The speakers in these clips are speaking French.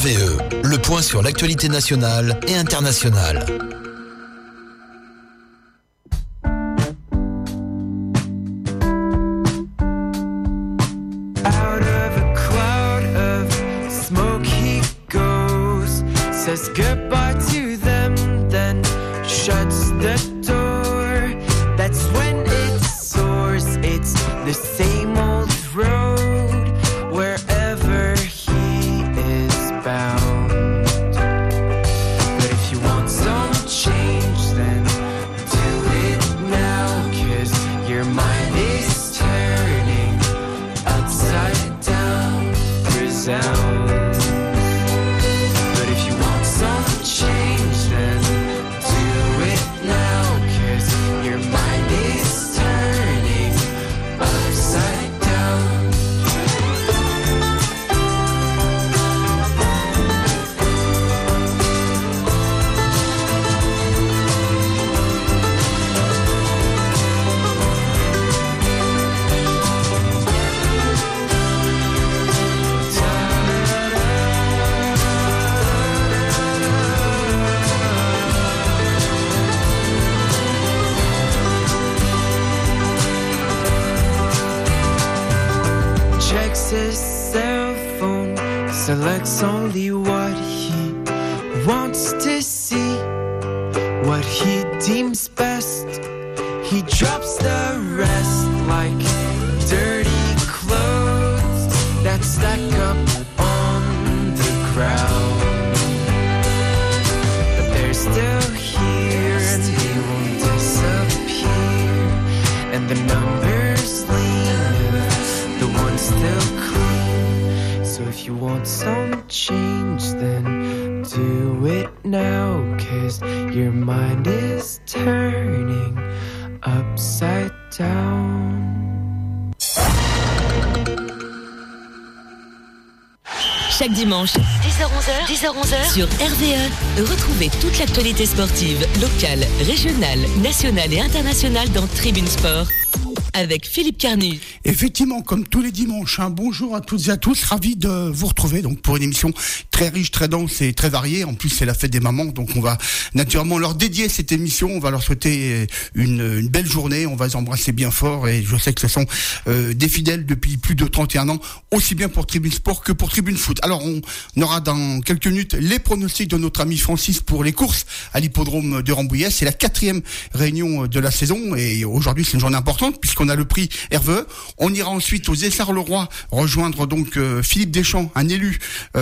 RVE, le point sur l'actualité nationale et internationale. Out of a cloud of smoke he goes, says goodbye to them, then shuts the door. That's when it soars, it's the same old road, wherever he is bound. But if you want some change, then do it now, 'cause your mind is turning upside down, resound. But if you want some change, then do it now, 'cause your mind is turning upside down. Checks his cell phone, selects only what he wants to see, what he deems best. He drops the rest like dirty clothes that stack up on the ground. But they're still here and they won't disappear, and the numbers lean, the one's still clean. So if you want some change, then do it now, 'cause your mind is turning upside down. Chaque dimanche, 10h-11h, sur RVE, retrouvez toute l'actualité sportive, locale, régionale, nationale et internationale dans Tribune Sport, avec Philippe Carnu. Effectivement, comme tous les dimanches, bonjour à toutes et à tous, ravi de vous retrouver donc pour une émission très riche, très dense et très variée. En plus, c'est la fête des mamans, donc on va naturellement leur dédier cette émission. On va leur souhaiter une belle journée, on va les embrasser bien fort, et je sais que ce sont des fidèles depuis plus de 31 ans, aussi bien pour Tribune Sport que pour Tribune Foot. Alors, on aura dans quelques minutes les pronostics de notre ami Francis pour les courses à l'hippodrome de Rambouillet. C'est la 4e réunion de la saison, et aujourd'hui c'est une journée importante puisqu'on a le prix RVE. On ira ensuite aux Essarts-le-Roi rejoindre donc Philippe Deschamps, un élu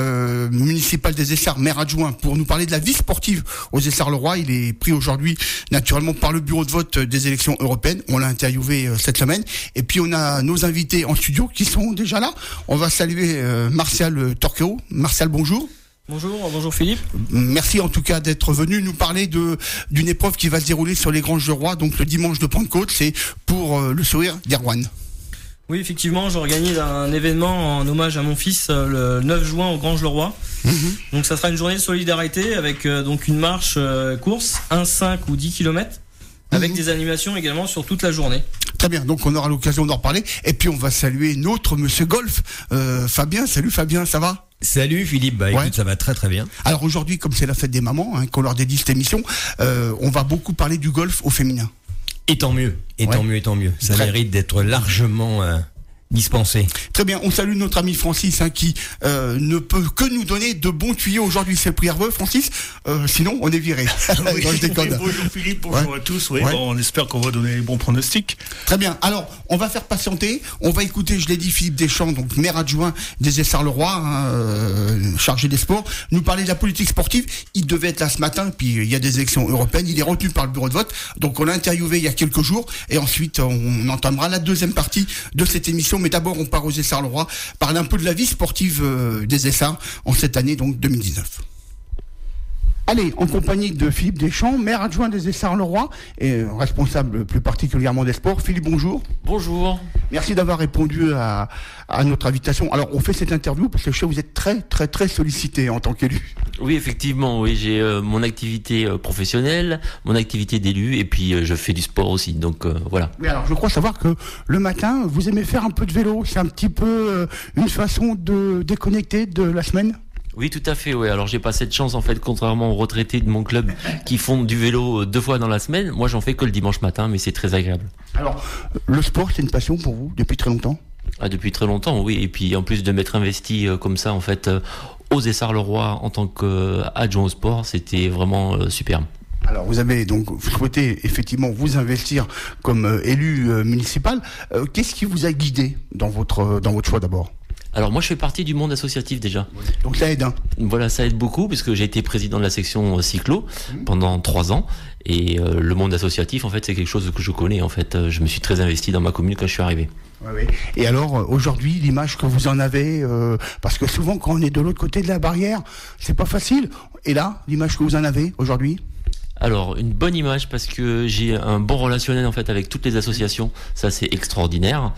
municipal des Essarts, maire adjoint, pour nous parler de la vie sportive aux Essarts-le-Roi. Il est pris aujourd'hui naturellement par le bureau de vote des élections européennes. On l'a interviewé cette semaine. Et puis on a nos invités en studio qui sont déjà là. On va saluer Martial Torqueo. Martial, bonjour. Bonjour Philippe. Merci en tout cas d'être venu nous parler d'une épreuve qui va se dérouler sur les Granges de Roi, donc le dimanche de Pentecôte. C'est pour le sourire d'Erwan. Oui, effectivement, j'organise un événement en hommage à mon fils le 9 juin au Granges-le-Roi. Donc ça sera une journée de solidarité avec donc une marche course, 1, 5 ou 10 km, avec des animations également sur toute la journée. Très bien, donc on aura l'occasion d'en reparler. Et puis on va saluer notre monsieur Golf, Fabien. Salut Fabien, ça va ? Salut Philippe, écoute, ça va très très bien. Alors aujourd'hui, comme c'est la fête des mamans, qu'on leur dédie cette émission, on va beaucoup parler du golf au féminin. Et tant mieux, tant mieux. Ça mérite d'être largement dispensé. Très bien, on salue notre ami Francis qui ne peut que nous donner de bons tuyaux aujourd'hui. C'est le prix RVE, Francis, sinon on est viré. Oui, bonjour Philippe, bonjour à tous. Oui, bon, on espère qu'on va donner les bons pronostics. Très bien, alors on va faire patienter, on va écouter, je l'ai dit, Philippe Deschamps, donc maire adjoint des Essarts-le-Roi, chargé des sports, nous parler de la politique sportive. Il devait être là ce matin, puis il y a des élections européennes, il est retenu par le bureau de vote, donc on l'a interviewé il y a quelques jours, et ensuite on entamera la deuxième partie de cette émission. Mais d'abord, on part aux Essarts-le-Roi, parler un peu de la vie sportive des Essarts en cette année, donc 2019. Allez, en compagnie de Philippe Deschamps, maire adjoint des Essarts-le-Roi et responsable plus particulièrement des sports. Philippe, bonjour. Bonjour. Merci d'avoir répondu à notre invitation. Alors, on fait cette interview parce que je sais que vous êtes très, très, très sollicité en tant qu'élu. Oui, effectivement, oui, j'ai mon activité professionnelle, mon activité d'élu, et puis je fais du sport aussi, donc voilà. Mais alors, je crois savoir que le matin, vous aimez faire un peu de vélo. C'est un petit peu une façon de déconnecter de la semaine. Oui, tout à fait. Oui. Alors j'ai pas cette chance en fait, contrairement aux retraités de mon club qui font du vélo 2 fois dans la semaine. Moi, j'en fais que le dimanche matin, mais c'est très agréable. Alors, le sport, c'est une passion pour vous depuis très longtemps ? Depuis très longtemps, oui. Et puis en plus de m'être investi comme ça en fait aux Essarts-le-Roi en tant qu'adjoint au sport, c'était vraiment superbe. Alors vous avez donc souhaité effectivement vous investir comme élu municipal. Qu'est-ce qui vous a guidé dans votre choix d'abord ? Alors moi je fais partie du monde associatif déjà. Donc ça aide, hein. Voilà, ça aide beaucoup puisque j'ai été président de la section cyclo pendant 3 ans et le monde associatif en fait c'est quelque chose que je connais en fait. Je me suis très investi dans ma commune quand je suis arrivé. Oui. Et alors aujourd'hui l'image que vous en avez, parce que souvent quand on est de l'autre côté de la barrière, c'est pas facile. Et là, l'image que vous en avez aujourd'hui ? Alors, une bonne image parce que j'ai un bon relationnel en fait avec toutes les associations. Ça, c'est extraordinaire.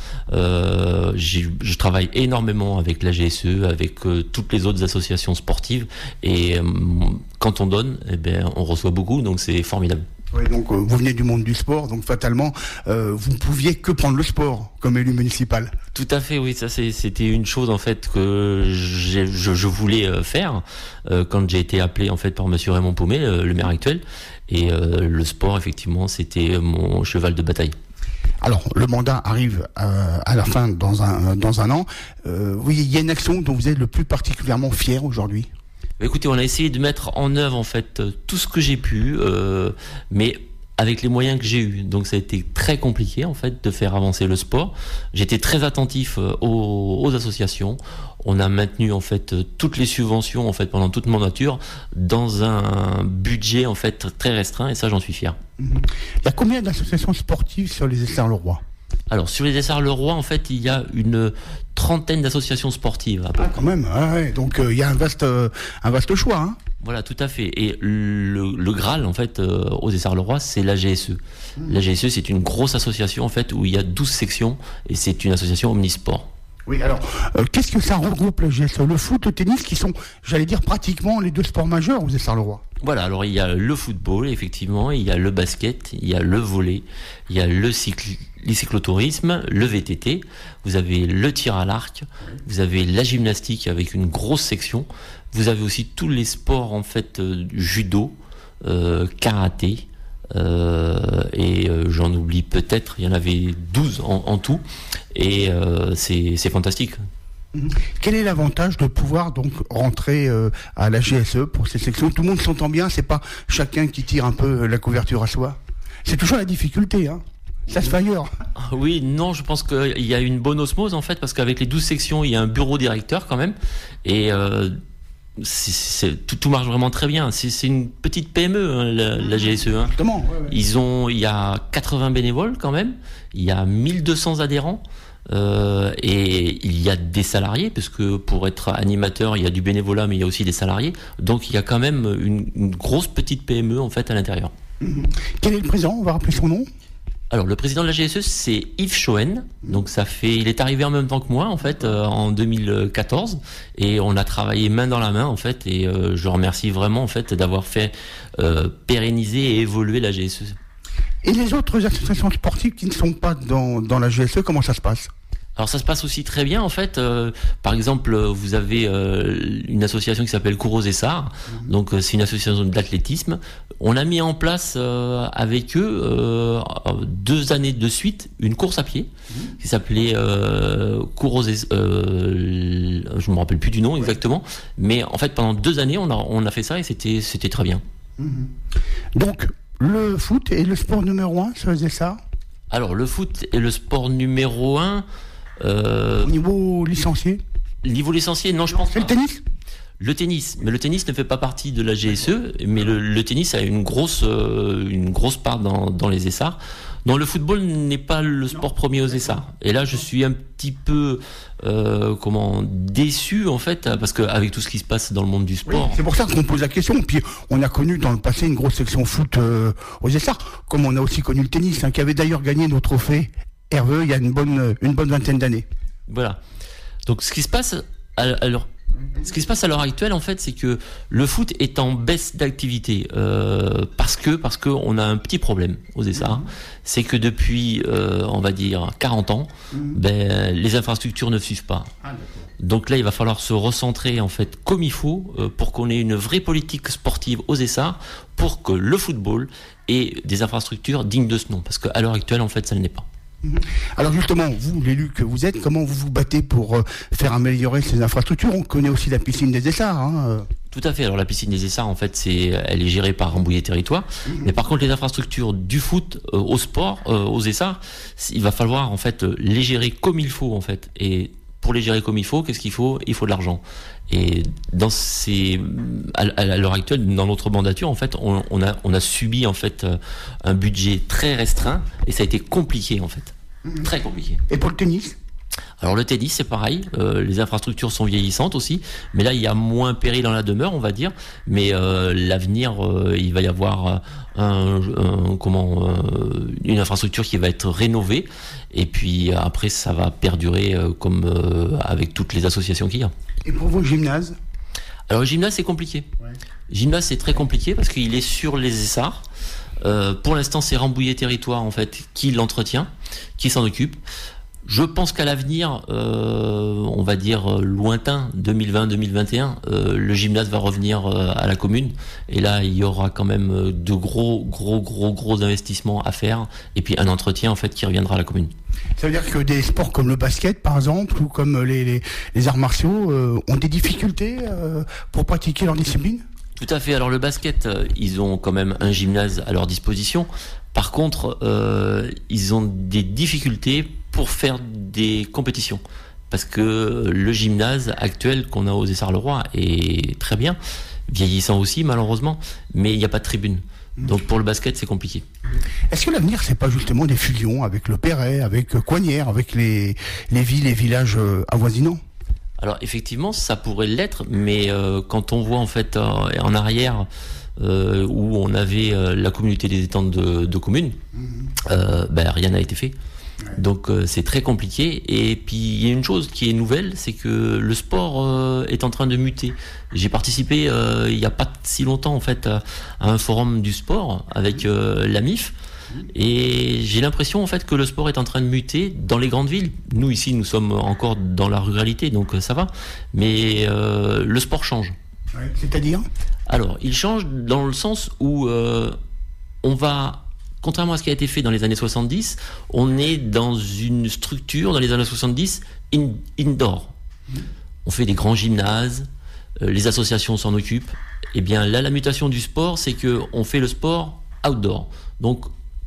Je travaille énormément avec la GSE, avec toutes les autres associations sportives. Et quand on donne, eh ben, on reçoit beaucoup, donc c'est formidable. Oui, donc vous venez du monde du sport, donc fatalement, vous ne pouviez que prendre le sport comme élu municipal. Tout à fait, oui, ça c'était une chose en fait que je voulais faire quand j'ai été appelé en fait par Monsieur Raymond Paumet, le maire actuel, et le sport effectivement c'était mon cheval de bataille. Alors, le mandat arrive à la fin dans un an. Oui, il y a une action dont vous êtes le plus particulièrement fier aujourd'hui ? Écoutez, on a essayé de mettre en œuvre en fait tout ce que j'ai pu, mais avec les moyens que j'ai eus. Donc ça a été très compliqué en fait de faire avancer le sport. J'étais très attentif aux associations. On a maintenu en fait toutes les subventions en fait pendant toute mandature dans un budget en fait très restreint et ça j'en suis fier. Il y a combien d'associations sportives sur les Essarts-le-Roi ? Alors sur les Essarts-le-Roi en fait il y a une 30aine d'associations sportives. Quand même, ouais. Donc il y a un vaste choix. Hein. Voilà, tout à fait. Et le Graal, en fait, aux Essarts-le-Roi, c'est la GSE. La GSE, c'est une grosse association, en fait, où il y a 12 sections, et c'est une association omnisport. Oui, alors, qu'est-ce que ça regroupe, la GSE ? Le foot, le tennis, qui sont, j'allais dire, pratiquement les 2 sports majeurs aux Essarts-le-Roi. Voilà, alors il y a le football, effectivement, il y a le basket, il y a le volley, il y a le cyclotourisme, le VTT, vous avez le tir à l'arc, vous avez la gymnastique avec une grosse section, vous avez aussi tous les sports, en fait, judo, karaté, et j'en oublie peut-être, il y en avait 12 en tout, et c'est fantastique. Quel est l'avantage de pouvoir donc rentrer à la GSE pour ces sections ? Tout le monde s'entend bien, c'est pas chacun qui tire un peu la couverture à soi. C'est toujours la difficulté, hein. Ça se fait ailleurs. Oui, non, je pense qu'il y a une bonne osmose en fait, parce qu'avec les 12 sections, il y a un bureau directeur quand même, et tout marche vraiment très bien. C'est une petite PME, hein, la GSE. Hein. Justement. Ouais. Il y a 80 bénévoles quand même, il y a 1200 adhérents. Et il y a des salariés parce que pour être animateur il y a du bénévolat mais il y a aussi des salariés, donc il y a quand même une grosse petite PME en fait à l'intérieur. Quel est le président ? On va rappeler son nom. Alors le président de la GSE c'est Yves Schoen, donc il est arrivé en même temps que moi en fait en 2014 et on a travaillé main dans la main en fait et je remercie vraiment en fait d'avoir fait pérenniser et évoluer la GSE. Et les autres associations sportives qui ne sont pas dans la GSE, comment ça se passe ? Alors ça se passe aussi très bien en fait. Par exemple, vous avez une association qui s'appelle Cours aux Essarts. Donc c'est une association d'athlétisme. On a mis en place avec eux 2 années de suite une course à pied qui s'appelait Cours aux Essarts. Je me rappelle plus du nom exactement, mais en fait pendant 2 années on a fait ça et c'était très bien. Donc le foot est le sport numéro 1 sur les Essarts ? Alors le foot est le sport numéro 1. Au niveau licencié ? Niveau licencié, non, je pense pas. C'est le tennis ? Le tennis, mais le tennis ne fait pas partie de la GSE, mais le tennis a une grosse part dans les Essarts. Non, le football n'est pas le sport premier aux Essarts. Et là, je suis un petit peu déçu en fait, parce qu'avec tout ce qui se passe dans le monde du sport. Oui, c'est pour ça qu'on pose la question. Puis on a connu dans le passé une grosse section foot aux Essarts, comme on a aussi connu le tennis, qui avait d'ailleurs gagné nos trophées Herveux il y a une bonne vingtaine d'années. Voilà. Donc ce qui se passe, alors Ce qui se passe à l'heure actuelle, en fait, c'est que le foot est en baisse d'activité parce que on a un petit problème aux Essarts. C'est que depuis, on va dire, 40 ans, les infrastructures ne suivent pas. Donc là, il va falloir se recentrer en fait comme il faut pour qu'on ait une vraie politique sportive aux Essarts pour que le football ait des infrastructures dignes de ce nom. Parce qu'à l'heure actuelle, en fait, ça ne l'est pas. Alors justement, vous, l'élu que vous êtes, comment vous vous battez pour faire améliorer ces infrastructures ? On connaît aussi la piscine des Essarts. Tout à fait. Alors la piscine des Essarts, en fait, elle est gérée par Rambouillet Territoire. Mais par contre, les infrastructures du foot au sport, aux Essarts, il va falloir en fait les gérer comme il faut en fait. Et pour les gérer comme il faut, qu'est-ce qu'il faut ? Il faut de l'argent. Et à l'heure actuelle, dans notre mandature, en fait, on a subi en fait un budget très restreint et ça a été compliqué en fait, très compliqué. Et pour le tennis ? Alors le tennis, c'est pareil. Les infrastructures sont vieillissantes aussi, mais là il y a moins péril dans la demeure, on va dire. Mais l'avenir, il va y avoir une infrastructure qui va être rénovée. Et puis après, ça va perdurer comme avec toutes les associations qu'il y a. Et pour vous, le gymnase ? Alors le gymnase, c'est compliqué. Le gymnase, c'est très compliqué parce qu'il est sur les Essarts. Pour l'instant, c'est Rambouillet Territoire en fait qui l'entretient, qui s'en occupe. Je pense qu'à l'avenir, on va dire lointain, 2020-2021, le gymnase va revenir à la commune. Et là, il y aura quand même de gros investissements à faire. Et puis un entretien en fait qui reviendra à la commune. Ça veut dire que des sports comme le basket, par exemple, ou comme les arts martiaux, ont des difficultés pour pratiquer leur discipline ? Tout à fait. Alors le basket, ils ont quand même un gymnase à leur disposition. Par contre, ils ont des difficultés pour faire des compétitions. Parce que le gymnase actuel qu'on a aux Essarts-le-Roi est très bien, vieillissant aussi malheureusement, mais il n'y a pas de tribune. Donc pour le basket, c'est compliqué. Est-ce que l'avenir, c'est pas justement des fusions avec Le Perret, avec Coignères, avec les villes et villages avoisinants ? Alors effectivement, ça pourrait l'être, mais quand on voit en fait en arrière où on avait la communauté des étangs de communes, rien n'a été fait. Donc c'est très compliqué. Et puis il y a une chose qui est nouvelle, c'est que le sport est en train de muter. J'ai participé il n'y a pas si longtemps en fait à un forum du sport avec la MIF. Et j'ai l'impression en fait que le sport est en train de muter dans les grandes villes. Nous ici, nous sommes encore dans la ruralité, donc ça va. Mais le sport change. Ouais, c'est-à-dire ? Alors, il change dans le sens où on va, contrairement à ce qui a été fait dans les années 70, on est dans une structure dans les années 70 indoor. On fait des grands gymnases, les associations s'en occupent. Et bien là, la mutation du sport, c'est que on fait le sport outdoor. Donc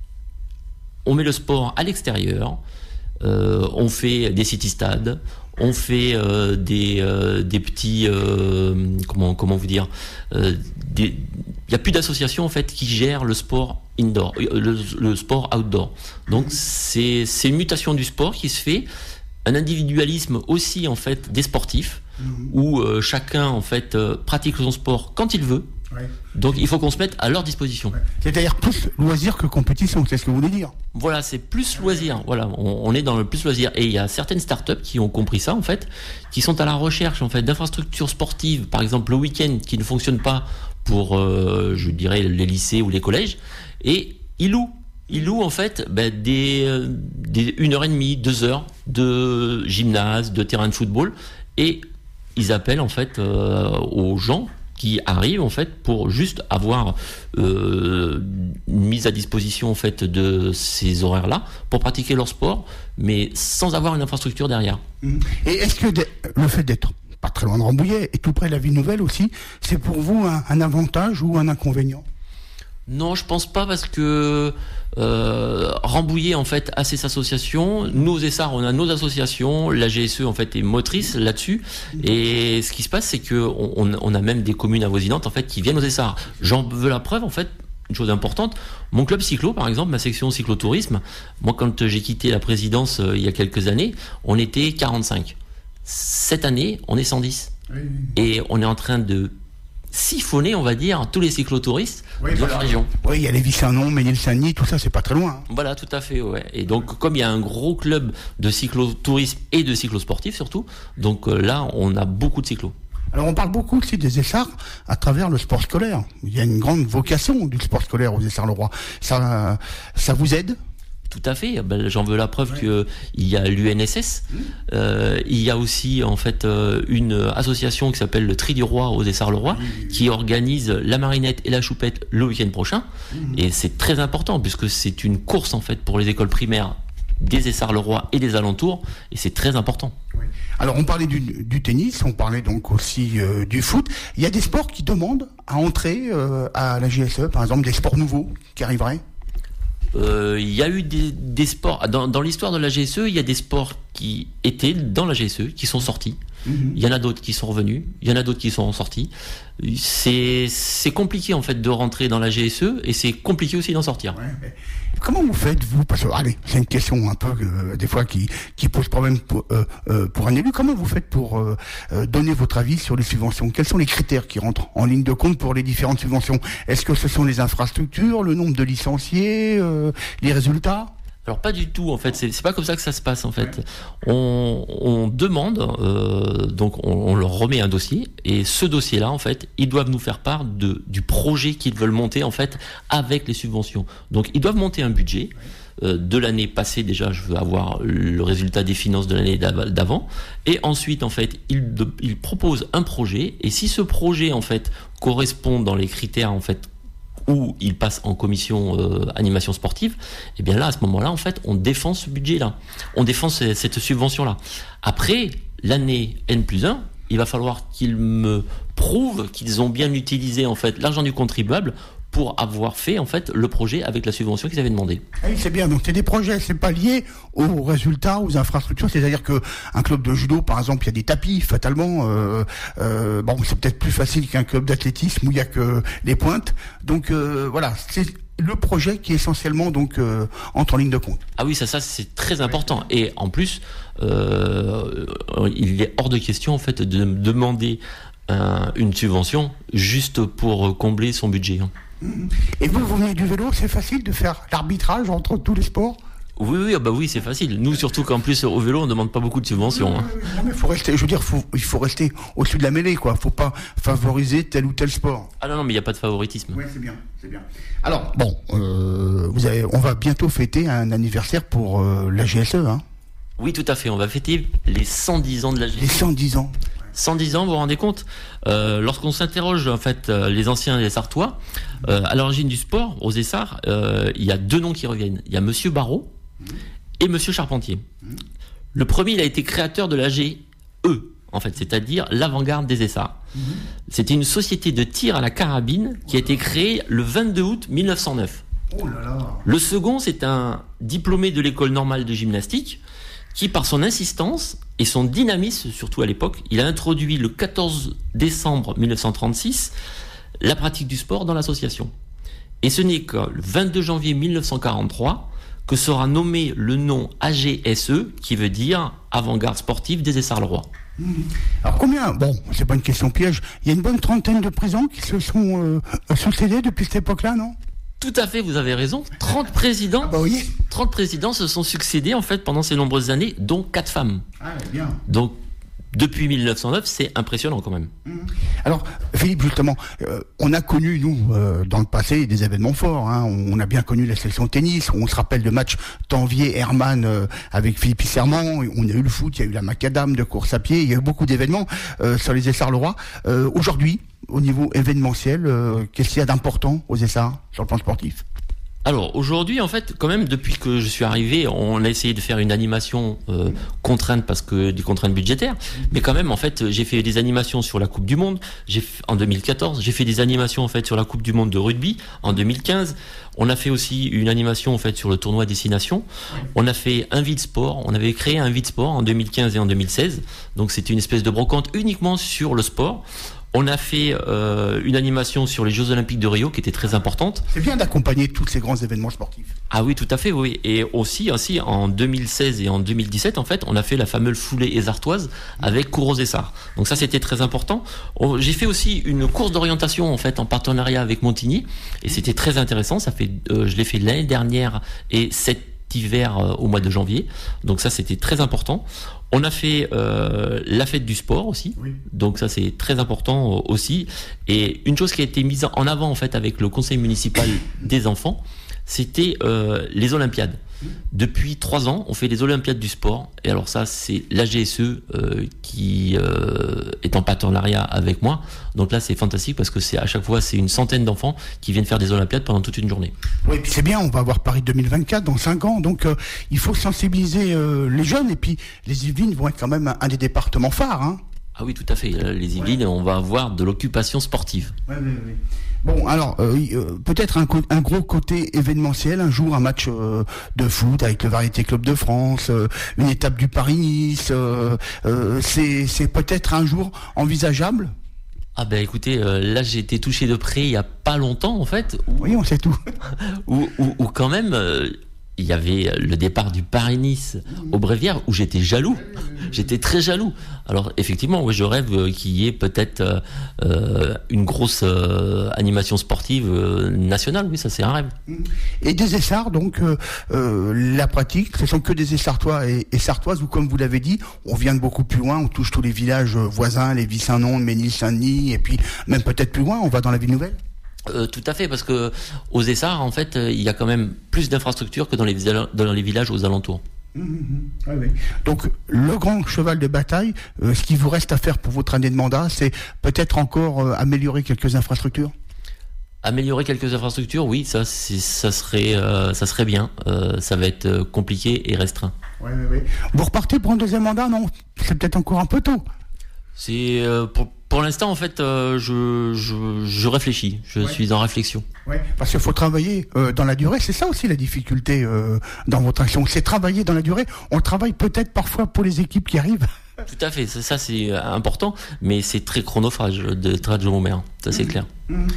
on met le sport à l'extérieur, on fait des city-stades, on fait des petits... comment vous dire il n'y a plus d'associations en fait qui gèrent le sport indoor, le sport outdoor. Donc c'est une mutation du sport qui se fait, un individualisme aussi en fait des sportifs, où chacun en fait pratique son sport quand il veut. Ouais. Donc il faut qu'on se mette à leur disposition. Ouais. C'est-à-dire plus loisir que compétition, c'est ce que vous voulez dire ? Voilà, c'est plus loisir. Voilà, on est dans le plus loisir. Et il y a certaines startups qui ont compris ça en fait, qui sont à la recherche en fait d'infrastructures sportives, par exemple le week-end, qui ne fonctionnent pas pour, je dirais, les lycées ou les collèges, et ils louent en fait des 1h30, 2 heures de gymnase, de terrain de football, et ils appellent en fait aux gens qui arrivent en fait pour juste avoir une mise à disposition en fait de ces horaires-là pour pratiquer leur sport, mais sans avoir une infrastructure derrière. Et est-ce que le fait d'être pas très loin de Rambouillet et tout près de la ville nouvelle aussi, c'est pour vous un avantage ou un inconvénient ? Non, je pense pas, parce que Rambouillet en fait a ses associations, nous aux Essarts on a nos associations, la GSE en fait est motrice là-dessus, et ce qui se passe c'est que on a même des communes avoisinantes en fait qui viennent aux Essarts. J'en veux la preuve en fait. Une chose importante, mon club cyclo par exemple, ma section cyclotourisme, moi quand j'ai quitté la présidence il y a quelques années, on était 45. Cette année on est 110. Et on est en train de siphonner, on va dire, tous les cyclotouristes de la région. Oui, il y a les Vicernon, Ménil-Saint-Denis, tout ça, c'est pas très loin. Voilà, tout à fait, ouais. Et donc, comme il y a un gros club de cyclotourisme et de cyclosportifs surtout, donc là, on a beaucoup de cyclos. Alors on parle beaucoup aussi des Essarts à travers le sport scolaire. Il y a une grande vocation du sport scolaire aux Essarts-le-Roi. Ça vous aide ? Tout à fait. J'en veux la preuve qu'il y a l'UNSS. Il y a aussi en fait une association qui s'appelle le Tri du Roi aux Essarts-le-Roi qui organise la marinette et la choupette le week-end prochain. Et c'est très important puisque c'est une course en fait pour les écoles primaires des Essarts-le-Roi et des alentours, et c'est très important. Alors on parlait du tennis, on parlait donc aussi du foot. Il y a des sports qui demandent à entrer à la GSE, par exemple des sports nouveaux qui arriveraient. Il y a eu des sports dans l'histoire de la GSE, il y a des sports qui étaient dans la GSE qui sont sortis. Il y en a d'autres qui sont revenus, il y en a d'autres qui sont sortis. C'est compliqué en fait de rentrer dans la GSE et c'est compliqué aussi d'en sortir. Ouais. Comment vous faites vous, parce que c'est une question un peu des fois qui pose problème pour un élu. Comment vous faites pour donner votre avis sur les subventions ? Quels sont les critères qui rentrent en ligne de compte pour les différentes subventions ? Est-ce que ce sont les infrastructures, le nombre de licenciés, les résultats ? Alors pas du tout en fait, c'est pas comme ça que ça se passe en fait. On demande, donc on leur remet un dossier et ce dossier-là en fait, ils doivent nous faire part du projet qu'ils veulent monter en fait avec les subventions. Donc ils doivent monter un budget. De l'année passée déjà, je veux avoir le résultat des finances de l'année d'avant, et ensuite en fait ils proposent un projet et si ce projet en fait correspond dans les critères en fait où il passe en commission animation sportive, et bien là, à ce moment-là, en fait, on défend ce budget-là. On défend cette subvention-là. Après, l'année N+1, il va falloir qu'ils me prouvent qu'ils ont bien utilisé, en fait, l'argent du contribuable pour avoir fait, en fait, le projet avec la subvention qu'ils avaient demandé. Oui, c'est bien. Donc, c'est des projets, c'est pas lié aux résultats, aux infrastructures. C'est-à-dire que un club de judo, par exemple, il y a des tapis, fatalement. Bon, c'est peut-être plus facile qu'un club d'athlétisme où il y a que les pointes. Donc, voilà, c'est le projet qui essentiellement donc entre en ligne de compte. Ah oui, ça c'est très important. Et en plus, il est hors de question, en fait, de demander une subvention juste pour combler son budget. Et vous venez du vélo, c'est facile de faire l'arbitrage entre tous les sports ? Oui, c'est facile. Nous, surtout qu'en plus, au vélo, on ne demande pas beaucoup de subventions. Non, mais faut rester, je veux dire, il faut rester au-dessus de la mêlée, quoi. Faut pas favoriser tel ou tel sport. Ah non, mais il n'y a pas de favoritisme. Oui, c'est bien. Alors, bon, on va bientôt fêter un anniversaire pour la GSE, hein ? Oui, tout à fait. On va fêter les 110 ans de la GSE. Les 110 ans. 110 ans, vous vous rendez compte, lorsqu'on s'interroge en fait les anciens Essartois, à l'origine du sport, aux Essarts, il y a deux noms qui reviennent. Il y a Monsieur Barrault et Monsieur Charpentier. Le premier, il a été créateur de la GE, en fait, c'est-à-dire l'avant-garde des Essarts. C'était une société de tir à la carabine qui a été créée le 22 août 1909. Oh là là. Le second, c'est un diplômé de l'école normale de gymnastique qui, par son insistance et son dynamisme, surtout à l'époque, il a introduit le 14 décembre 1936 la pratique du sport dans l'association. Et ce n'est que le 22 janvier 1943 que sera nommé le nom AGSE, qui veut dire Avant-Garde Sportive des Essarts-le-Roi. Alors combien, bon, c'est pas une question piège, il y a une bonne trentaine de présidents qui se sont succédés depuis cette époque-là, non ? Tout à fait, vous avez raison. 30 présidents, 30 présidents se sont succédés en fait pendant ces nombreuses années, dont 4 femmes. Ah, bien. Donc, depuis 1909, c'est impressionnant quand même. Alors, Philippe, justement, on a connu, nous, dans le passé, des événements forts. Hein. On a bien connu la sélection de tennis. On se rappelle de matchs Tanvier-Hermann avec Philippe Isserman. On a eu le foot, il y a eu la macadam de course à pied. Il y a eu beaucoup d'événements sur les Essarts-le-Roi. Aujourd'hui, au niveau événementiel, qu'est-ce qu'il y a d'important aux Essarts sur le plan sportif ? Alors aujourd'hui, en fait, quand même, depuis que je suis arrivé, on a essayé de faire une animation contrainte parce que des contraintes budgétaires. Mais quand même, en fait, j'ai fait des animations sur la Coupe du Monde en 2014. J'ai fait des animations en fait sur la Coupe du Monde de rugby en 2015. On a fait aussi une animation en fait sur le tournoi Destination. On a fait un vide sport. On avait créé un vide sport en 2015 et en 2016. Donc c'était une espèce de brocante uniquement sur le sport. On a fait une animation sur les Jeux Olympiques de Rio qui était très importante. C'est bien d'accompagner tous ces grands événements sportifs. Ah oui, tout à fait, oui. Et aussi en 2016 et en 2017, en fait, on a fait la fameuse foulée essartoise avec Cours aux Essarts. Donc ça, c'était très important. J'ai fait aussi une course d'orientation en fait en partenariat avec Montigny et c'était très intéressant. Je l'ai fait l'année dernière et cet hiver au mois de janvier. Donc ça, c'était très important. On a fait la fête du sport aussi. Oui. Donc ça, c'est très important aussi. Et une chose qui a été mise en avant en fait avec le conseil municipal des enfants, c'était les Olympiades. Depuis 3 ans, on fait les Olympiades du sport. Et alors ça, c'est l'AGSE qui est en partenariat avec moi. Donc là, c'est fantastique parce que à chaque fois, c'est une centaine d'enfants qui viennent faire des Olympiades pendant toute une journée. Oui, puis c'est bien, on va avoir Paris 2024 dans 5 ans. Donc il faut sensibiliser les jeunes. Et puis les Yvelines vont être quand même un des départements phares. Hein. Ah oui, tout à fait. Les Yvelines, on va avoir de l'occupation sportive. Oui. Bon, alors, peut-être un gros côté événementiel, un jour un match de foot avec le Variété Club de France, une étape du Paris-Nice, c'est peut-être un jour envisageable ? Ah ben écoutez, là j'ai été touché de près il y a pas longtemps en fait. Oui, on sait tout. Où quand même... il y avait le départ du Paris-Nice au Bréviaire où j'étais jaloux. J'étais très jaloux. Alors effectivement, oui, je rêve qu'il y ait peut-être une grosse animation sportive nationale. Oui, ça c'est un rêve. Et des essarts, donc la pratique, ce sont que des essartois et sartoises où, comme vous l'avez dit, on vient de beaucoup plus loin, on touche tous les villages voisins, les Saint-Nom, Ménil, Saint-Denis, et puis même peut-être plus loin, on va dans la ville nouvelle. Tout à fait, parce que aux Essarts, en fait, il y a quand même plus d'infrastructures que dans les villages aux alentours. Ah oui. Donc, le grand cheval de bataille, ce qui vous reste à faire pour votre année de mandat, c'est peut-être encore améliorer quelques infrastructures. Améliorer quelques infrastructures, oui, ça serait bien. Ça va être compliqué et restreint. Oui. Vous repartez pour un deuxième mandat, non ? C'est peut-être encore un peu tôt. C'est pour l'instant en fait je réfléchis, je suis en réflexion. Oui, parce qu'il faut travailler dans la durée, c'est ça aussi la difficulté dans votre action, c'est travailler dans la durée. On travaille peut-être parfois pour les équipes qui arrivent. Tout à fait, ça c'est important, mais c'est très chronophage d'être adjoint au maire, ça c'est clair.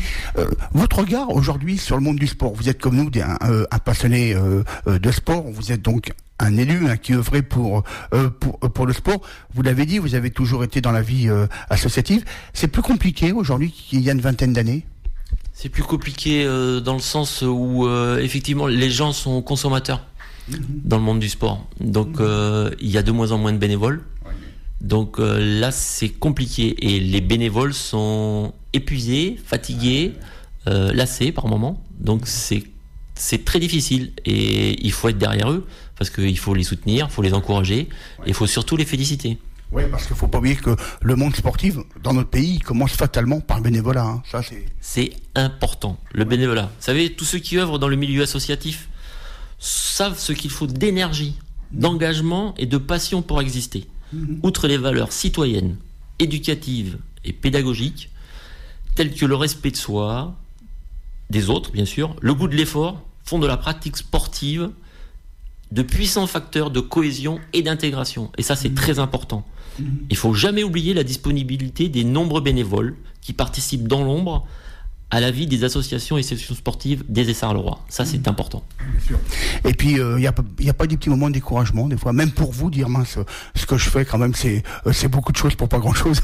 Votre regard aujourd'hui sur le monde du sport, vous êtes comme nous un passionné de sport, vous êtes donc un élu qui œuvrait pour le sport. Vous l'avez dit, vous avez toujours été dans la vie associative. C'est plus compliqué aujourd'hui qu'il y a une vingtaine d'années ? C'est plus compliqué dans le sens où effectivement les gens sont consommateurs dans le monde du sport. Donc il y a de moins en moins de bénévoles. Donc là c'est compliqué et les bénévoles sont épuisés, fatigués, lassés par moments. Donc c'est très difficile et il faut être derrière eux parce qu'il faut les soutenir, il faut les encourager et il faut surtout les féliciter. Oui, parce qu'il ne faut pas oublier que le monde sportif dans notre pays commence fatalement par le bénévolat. Hein. Ça, c'est important, le bénévolat. Vous savez, tous ceux qui œuvrent dans le milieu associatif savent ce qu'il faut d'énergie, d'engagement et de passion pour exister. Outre les valeurs citoyennes, éducatives et pédagogiques, telles que le respect de soi, des autres bien sûr, le goût de l'effort, font de la pratique sportive de puissants facteurs de cohésion et d'intégration. Et ça, c'est très important. Il ne faut jamais oublier la disponibilité des nombreux bénévoles qui participent dans l'ombre à la vie des associations et sections sportives des Essarts-le-Roi. Ça, c'est important. Bien sûr. Et puis, il y a pas des petits moments de découragement, des fois, même pour vous, dire, mince, ce que je fais, quand même, c'est beaucoup de choses pour pas grand-chose.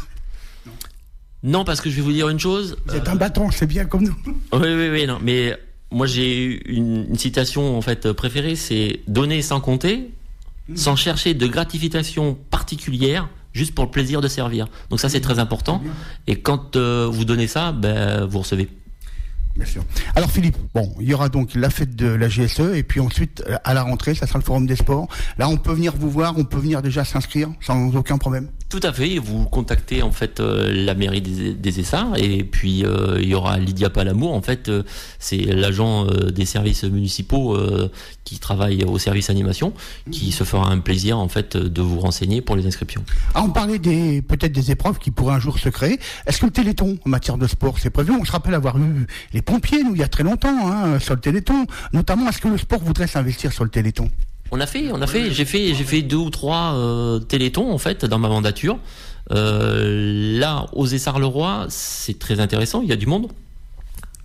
Non, parce que je vais vous dire une chose. Vous êtes un battant, c'est bien comme nous. Oui, non, mais moi, j'ai une citation, en fait, préférée, c'est « Donner sans compter, sans chercher de gratification particulière, juste pour le plaisir de servir ». Donc ça, c'est très important. Et quand vous donnez ça, vous recevez. Bien sûr. Alors Philippe, il y aura donc la fête de la GSE et puis ensuite, à la rentrée, ça sera le Forum des sports. Là, on peut venir vous voir, on peut venir déjà s'inscrire sans aucun problème. Tout à fait. Vous contactez en fait la mairie des Essarts et puis il y aura Lydia Palamour. En fait, c'est l'agent des services municipaux qui travaille au service animation, qui se fera un plaisir en fait de vous renseigner pour les inscriptions. On parlait peut-être des épreuves qui pourraient un jour se créer. Est-ce que le Téléthon en matière de sport, c'est prévu ? On se rappelle avoir eu les pompiers, nous, il y a très longtemps, sur le Téléthon. Notamment, est-ce que le sport voudrait s'investir sur le Téléthon ? On a fait. J'ai fait 2 ou 3 télétons en fait dans ma mandature. Là, aux Essarts-le-Roi, c'est très intéressant. Il y a du monde.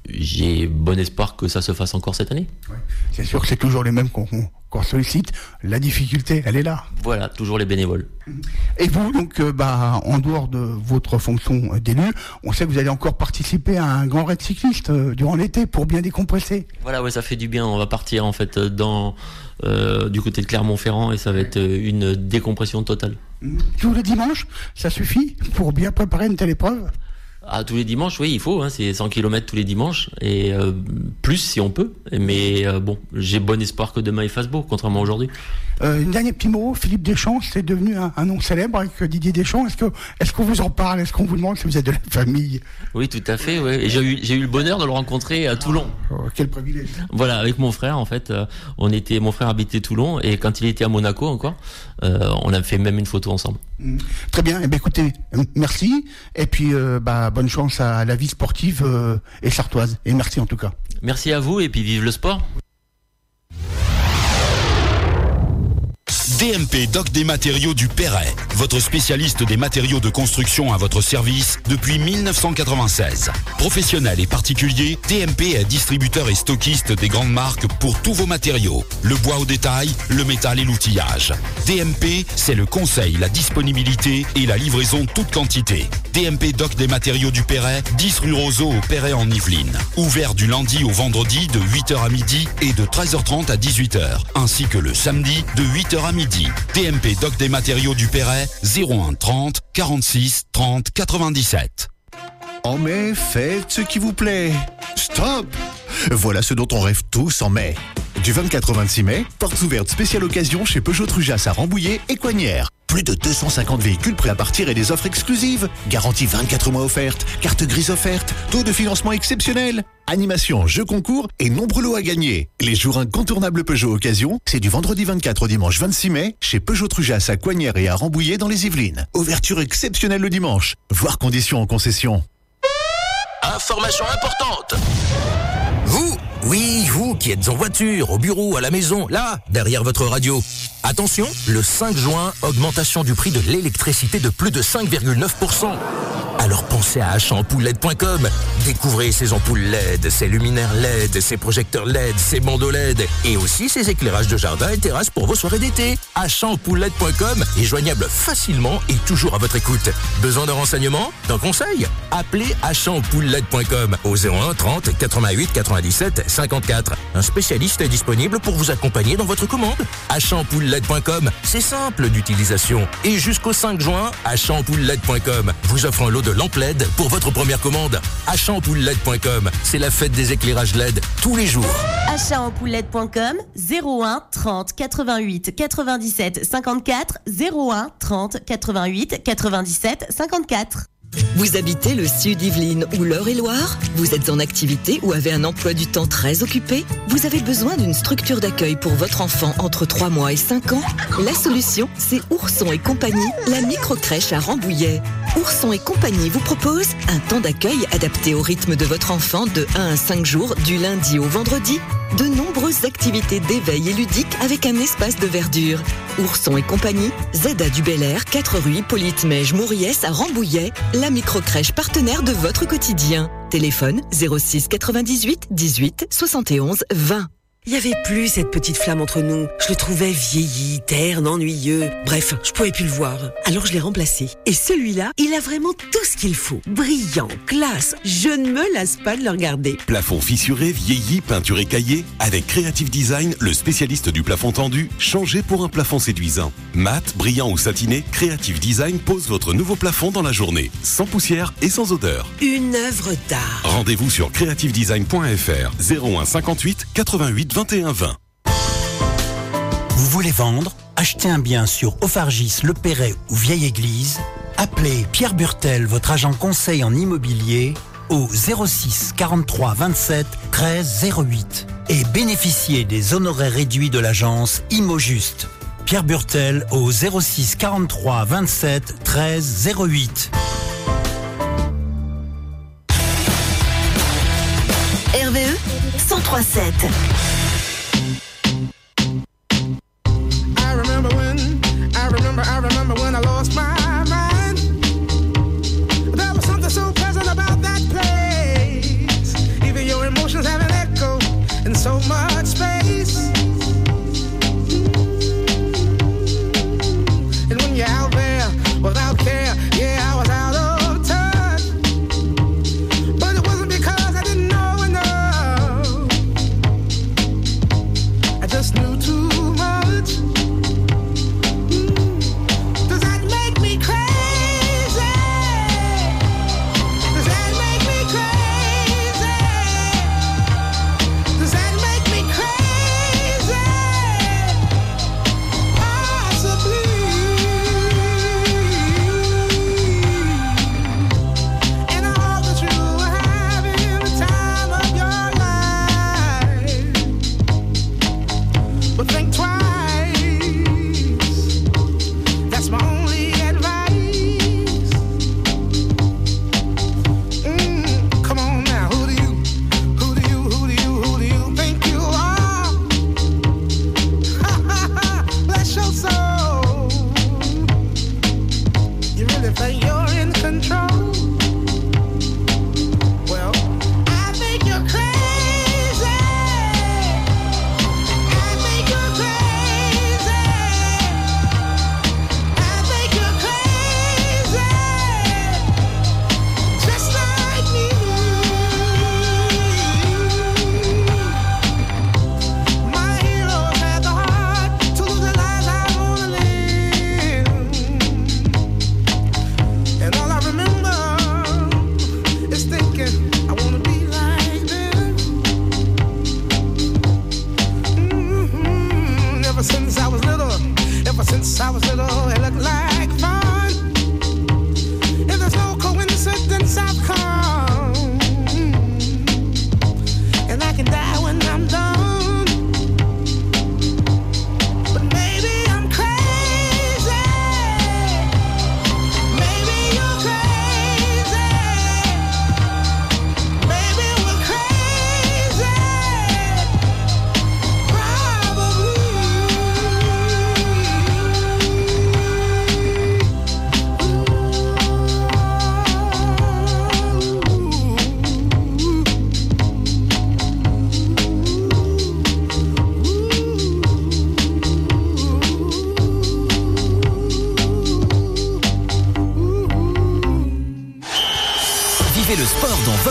j'ai bon espoir que ça se fasse encore cette année. Ouais. C'est sûr que c'est toujours les mêmes qu'on sollicite. La difficulté, elle est là. Voilà, toujours les bénévoles. Et vous, donc, en dehors de votre fonction d'élu, on sait que vous allez encore participer à un grand raid cycliste durant l'été pour bien décompresser. Voilà, ouais, ça fait du bien. On va partir en fait du côté de Clermont-Ferrand et ça va être une décompression totale. Tous les dimanches, ça suffit pour bien préparer une telle épreuve? Tous les dimanches, oui, il faut. C'est 100 km tous les dimanches et plus si on peut. Mais j'ai bon espoir que demain il fasse beau, contrairement à aujourd'hui. Un dernier petit mot, Philippe Deschamps, c'est devenu un nom célèbre avec Didier Deschamps. Est-ce qu'on vous en parle? Est-ce qu'on vous demande si vous êtes de la famille? Oui, tout à fait. Ouais. Et j'ai eu le bonheur de le rencontrer à Toulon. Quel privilège. Voilà, avec mon frère en fait. Mon frère habitait Toulon et quand il était à Monaco encore, on a fait même une photo ensemble. Très bien. Écoutez, merci. Et puis bonne chance à la vie sportive et sartoise. Et merci en tout cas. Merci à vous et puis vive le sport. DMP Doc des matériaux du Perret, votre spécialiste des matériaux de construction à votre service depuis 1996. Professionnel et particulier, DMP est distributeur et stockiste des grandes marques pour tous vos matériaux. Le bois au détail, le métal et l'outillage. DMP, c'est le conseil, la disponibilité et la livraison toute quantité. DMP Doc des matériaux du Perret, 10 rue Roseau au Perret en Yvelines. Ouvert du lundi au vendredi de 8h à midi et de 13h30 à 18h. Ainsi que le samedi de 8h à midi. DMP Doc des matériaux du Perret, 01 30 46 30 97. En mai, faites ce qui vous plaît. Stop! Voilà ce dont on rêve tous en mai. Du 24 au 26 mai, portes ouvertes spéciale occasion chez Peugeot Trujas à Rambouillet et Coignières. Plus de 250 véhicules prêts à partir et des offres exclusives. Garantie 24 mois offerte, carte grise offerte, taux de financement exceptionnel. Animation, jeux concours et nombreux lots à gagner. Les jours incontournables Peugeot Occasion, c'est du vendredi 24 au dimanche 26 mai chez Peugeot Trujas à Coignières et à Rambouillet dans les Yvelines. Ouverture exceptionnelle le dimanche. Voir conditions en concession. Information importante. Vous qui êtes en voiture, au bureau, à la maison, là, derrière votre radio. Attention, le 5 juin, augmentation du prix de l'électricité de plus de 5,9%. Alors pensez à achampoules-led.com. Découvrez ces ampoules LED, ces luminaires LED, ces projecteurs LED, ces bandeaux LED et aussi ces éclairages de jardin et terrasse pour vos soirées d'été. achampoules-led.com est joignable facilement et toujours à votre écoute. Besoin de renseignements, d'un conseil? Appelez achampoules-led.com au 01 30 88 97 54. Un spécialiste est disponible pour vous accompagner dans votre commande. achampoules-led.com, c'est simple d'utilisation. Et jusqu'au 5 juin, achampoules-led.com vous offre un lot de lampes LED pour votre première commande. achampoules-led.com, c'est la fête des éclairages LED tous les jours. achampoules-led.com 01 30 88 97 54 01 30 88 97 54. Vous habitez le sud Yvelines ou l'Eure-et-Loire? Vous êtes en activité ou avez un emploi du temps très occupé? Vous avez besoin d'une structure d'accueil pour votre enfant entre 3 mois et 5 ans? La solution, c'est Ourson et compagnie, la microcrèche à Rambouillet. Ourson et compagnie vous propose un temps d'accueil adapté au rythme de votre enfant de 1 à 5 jours du lundi au vendredi. De nombreuses activités d'éveil et ludiques avec un espace de verdure. Ourson et compagnie, Zeda du Bel-Air, 4 rue Hippolyte-Mège Mouriès à Rambouillet, la microcrèche partenaire de votre quotidien. Téléphone 06 98 18 71 20. Il y avait plus cette petite flamme entre nous. Je le trouvais vieilli, terne, ennuyeux. Bref, je pouvais plus le voir. Alors je l'ai remplacé. Et celui-là, il a vraiment tout ce qu'il faut. Brillant, classe. Je ne me lasse pas de le regarder. Plafond fissuré, vieilli, peinture écaillée. Avec Creative Design, le spécialiste du plafond tendu, changez pour un plafond séduisant. Mat, brillant ou satiné, Creative Design pose votre nouveau plafond dans la journée. Sans poussière et sans odeur. Une œuvre d'art. Rendez-vous sur creativedesign.fr 01 58 88 21 20. Vous voulez vendre? Acheter un bien sur Ophargis, Le Perret ou Vieille Église? Appelez Pierre Burtel, votre agent conseil en immobilier, au 06 43 27 13 08 et bénéficiez des honoraires réduits de l'agence Imo-Juste. Pierre Burtel au 06 43 27 13 08. RVE 103.7. I remember when I lost my mind. There was something so pleasant about that place. Even your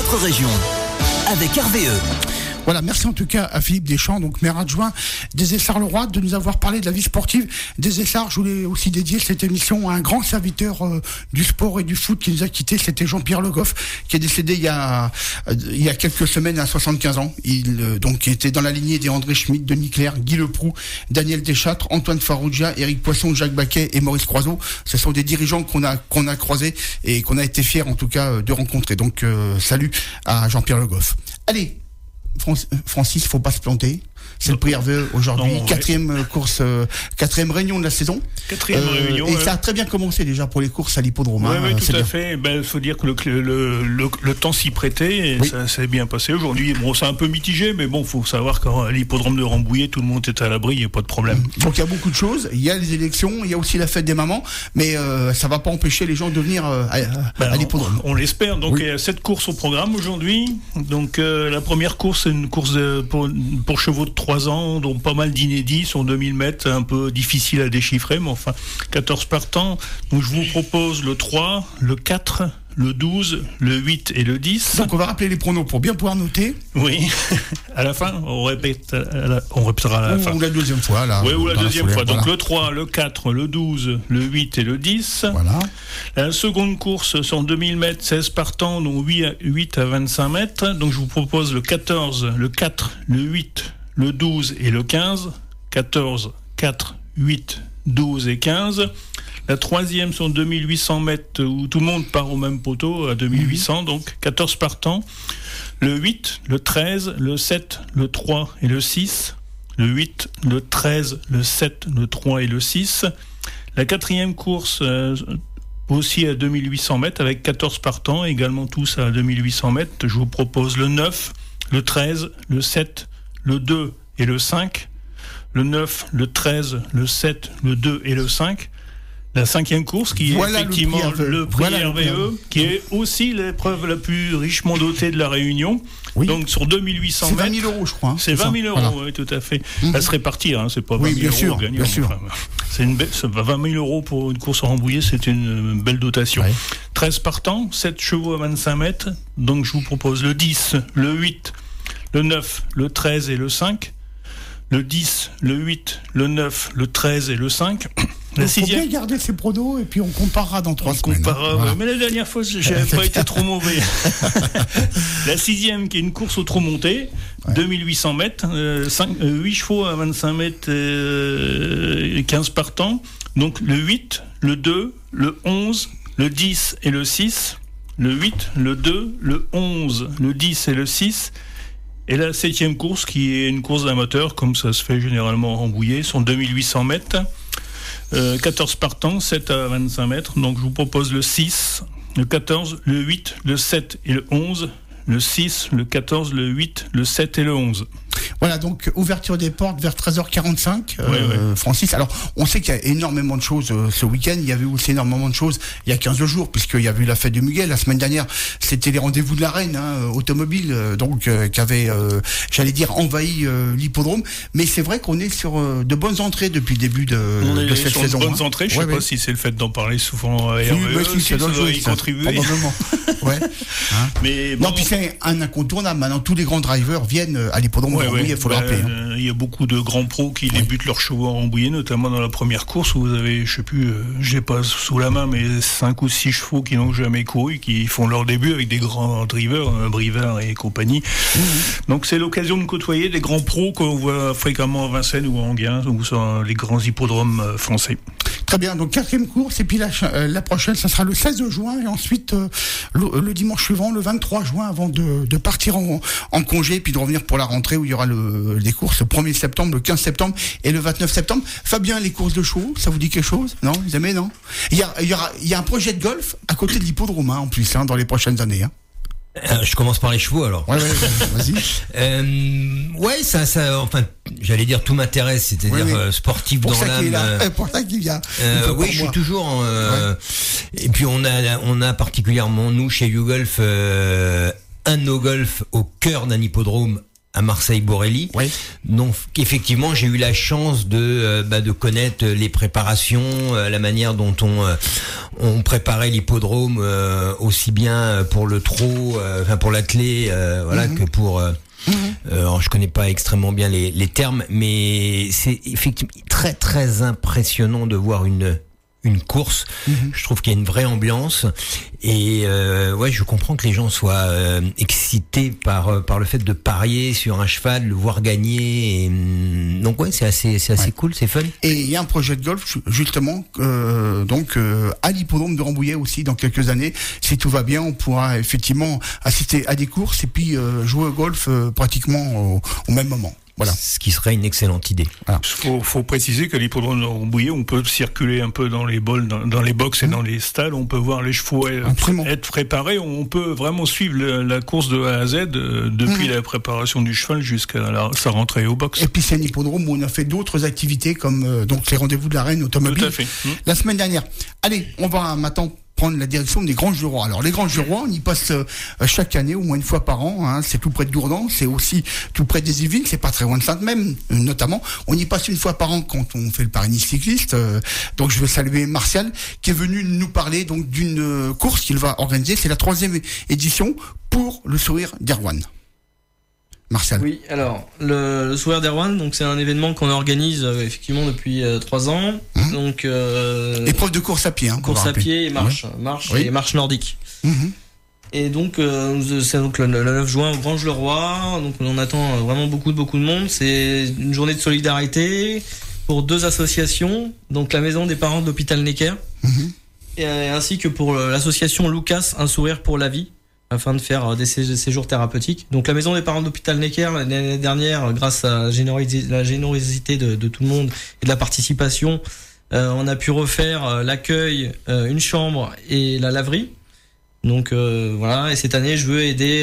votre région. Avec RVE. Voilà, merci en tout cas à Philippe Deschamps, donc maire adjoint des Essarts-le-Roi, de nous avoir parlé de la vie sportive des Essarts. Je voulais aussi dédier cette émission à un grand serviteur du sport et du foot qui nous a quittés. C'était Jean-Pierre Le Goff, qui est décédé il y a quelques semaines à 75 ans. Il donc était dans la lignée des André Schmitt, Denis Clerc, Guy Leproux, Daniel Deschâtres, Antoine Farrugia, Éric Poisson, Jacques Baquet et Maurice Croiseau. Ce sont des dirigeants qu'on a croisés et qu'on a été fiers en tout cas de rencontrer. Donc salut à Jean-Pierre Le Goff. Allez, Francis, faut pas se planter. C'est le prix RVE aujourd'hui, quatrième réunion de la saison. Quatrième réunion. Et ça a très bien commencé déjà pour les courses à l'hippodrome. Oui, tout à fait. Il faut dire que le temps s'y prêtait et ça s'est bien passé. Aujourd'hui, c'est un peu mitigé, mais bon, faut savoir qu'à l'hippodrome de Rambouillet, tout le monde est à l'abri, il n'y a pas de problème. Donc il y a beaucoup de choses. Il y a les élections, il y a aussi la fête des mamans, mais ça va pas empêcher les gens de venir à l'hippodrome. On l'espère. Donc il y a 7 courses au programme aujourd'hui. Donc la première course, c'est une course pour chevaux de 3 ans, dont pas mal d'inédits, sur 2000 mètres, un peu difficile à déchiffrer, mais enfin 14 partants. Donc je vous propose le 3, le 4, le 12, le 8 et le 10. Donc on va rappeler les pronos pour bien pouvoir noter. Oui, à la fin, on répétera à la fin. Ou la deuxième fois. Là, oui, ou la deuxième fois. Voilà. Donc le 3, le 4, le 12, le 8 et le 10. Voilà. La seconde course sur 2000 mètres, 16 partants, donc 8 à 25 mètres. Donc je vous propose le 14, le 4, le 8, le 12 et le 15. 14, 4, 8, 12 et 15. La troisième sur 2800 mètres où tout le monde part au même poteau à 2800, donc 14 partants. Le 8, le 13, le 7, le 3 et le 6. Le 8, le 13, le 7, le 3 et le 6. La quatrième course aussi à 2800 mètres avec 14 partants, également tous à 2800 mètres. Je vous propose le 9, le 13, le 7, le 2 et le 5. Le 9, le 13, le 7, le 2 et le 5. La cinquième course qui est effectivement le prix RVE, qui est aussi l'épreuve la plus richement dotée de la Réunion. Oui. Donc sur 2800 mètres. C'est 20 000 €, je crois. C'est 20 000 €, oui, tout à fait. Elle se répartit, c'est pas 20 000 € gagnant. Bien sûr. Enfin, c'est 20 000 € pour une course à Rambouillet, c'est une belle dotation. Ouais. 13 partants, 7 chevaux à 25 mètres. Donc je vous propose le 10, le 8, le 9, le 13 et le 5. Le 10, le 8, le 9, le 13 et le 5. Il faut bien garder ces pronos et puis on comparera dans 3 semaines. Voilà. Mais la dernière fois, j'avais pas été trop mauvais. La sixième, qui est une course au trot monté, 2800 mètres, 8 chevaux à 25 mètres et 15 partants. Donc le 8, le 2, le 11, le 10 et le 6. Le 8, le 2, le 11, le 10 et le 6. Et la septième course, qui est une course d'amateur, comme ça se fait généralement en Rambouillet, sont 2800 mètres, 14 partants, 7 à 25 mètres. Donc je vous propose le 6, le 14, le 8, le 7 et le 11. Le 6, le 14, le 8, le 7 et le 11. Voilà, donc ouverture des portes vers 13h45, Francis. Alors, on sait qu'il y a énormément de choses ce week-end. Il y avait aussi énormément de choses il y a 15 jours, puisqu'il y a eu la fête de Muguet. La semaine dernière, c'était les rendez-vous de la Reine automobile, qui avait, j'allais dire, envahi l'hippodrome. Mais c'est vrai qu'on est sur de bonnes entrées depuis le début de cette saison. On est sur de bonnes entrées. Je ne sais pas si c'est le fait d'en parler souvent à RVE, si ça doit y contribuer. Probablement. Mais bon, non, puis c'est un incontournable. Maintenant, tous les grands drivers viennent à l'hippodrome de Rambouillet, il faut le rappeler. Il y a beaucoup de grands pros qui débutent leurs chevaux à Rambouillet, notamment dans la première course où vous avez, je sais plus, j'ai pas sous la main, mais 5 ou 6 chevaux qui n'ont jamais couru, qui font leur début avec des grands drivers, Brivard et compagnie. Donc c'est l'occasion de côtoyer des grands pros qu'on voit fréquemment à Vincennes ou à Enghien, ou sur les grands hippodromes français. Très bien, donc 4e course, et puis la prochaine, ça sera le 16 juin, et ensuite le dimanche suivant, le 23 juin, avant de partir en congé, et puis de revenir pour la rentrée, où il y aura les courses le 1er septembre, le 15 septembre et le 29 septembre. Fabien, les courses de chevaux, ça vous dit quelque chose? Non, vous aimez, non? Il y a un projet de golf à côté de l'hippodrome, en plus, dans les prochaines années. Je commence par les chevaux alors. Ouais, vas-y. Ouais, ça, enfin, j'allais dire tout m'intéresse, c'est-à-dire sportif dans l'âme. Pour ça qu'il vient. Oui, je suis toujours. Et puis on a particulièrement nous chez YouGolf un no golf au cœur d'un hippodrome à Marseille-Borelli. Oui. Donc effectivement, j'ai eu la chance de connaître les préparations, la manière dont on préparait l'hippodrome, aussi bien pour le trot, pour l'attelé, que pour alors je connais pas extrêmement bien les termes, mais c'est effectivement très très impressionnant de voir une course. Je trouve qu'il y a une vraie ambiance et je comprends que les gens soient excités par le fait de parier sur un cheval, le voir gagner. Et, donc c'est assez cool, c'est fun. Et il y a un projet de golf justement à l'hippodrome de Rambouillet aussi dans quelques années. Si tout va bien, on pourra effectivement assister à des courses et puis jouer au golf pratiquement au même moment. Voilà. Ce qui serait une excellente idée. Voilà. Faut préciser qu'à l'hippodrome de Rambouillet, on peut circuler un peu dans les bols, dans les box et dans les stalles. On peut voir les chevaux être préparés. On peut vraiment suivre la course de A à Z depuis la préparation du cheval jusqu'à sa rentrée au box. Et puis c'est un hippodrome où on a fait d'autres activités comme les rendez-vous de la Reine automobile. Tout à fait. La semaine dernière. Allez, on va maintenant prendre la direction des Granges du Roi. Alors les Granges du Roi, on y passe chaque année, au moins une fois par an. C'est tout près de Dourdan, c'est aussi tout près des Yvelines, c'est pas très loin de Sainte-Même, notamment. On y passe une fois par an quand on fait le Paris-Nice cycliste. Donc je veux saluer Martial qui est venu nous parler donc d'une course qu'il va organiser. C'est la 3e édition pour le Sourire d'Erwan. Martial. Oui, alors le Sourire d'Erwan, donc c'est un événement qu'on organise effectivement depuis 3 ans. Donc épreuve de course à pied, course à pied et marche et marche nordique. Et donc c'est donc le 9 juin au Granges-le-Roi. Donc on attend vraiment beaucoup de monde. C'est une journée de solidarité pour 2 associations, donc la Maison des parents de l'hôpital Necker et ainsi que pour l'association Lucas, un sourire pour la vie, afin de faire des séjours thérapeutiques. Donc la Maison des parents d'hôpital Necker, l'année dernière, grâce à la générosité de tout le monde et de la participation, on a pu refaire l'accueil, une chambre et la laverie. Donc et cette année je veux aider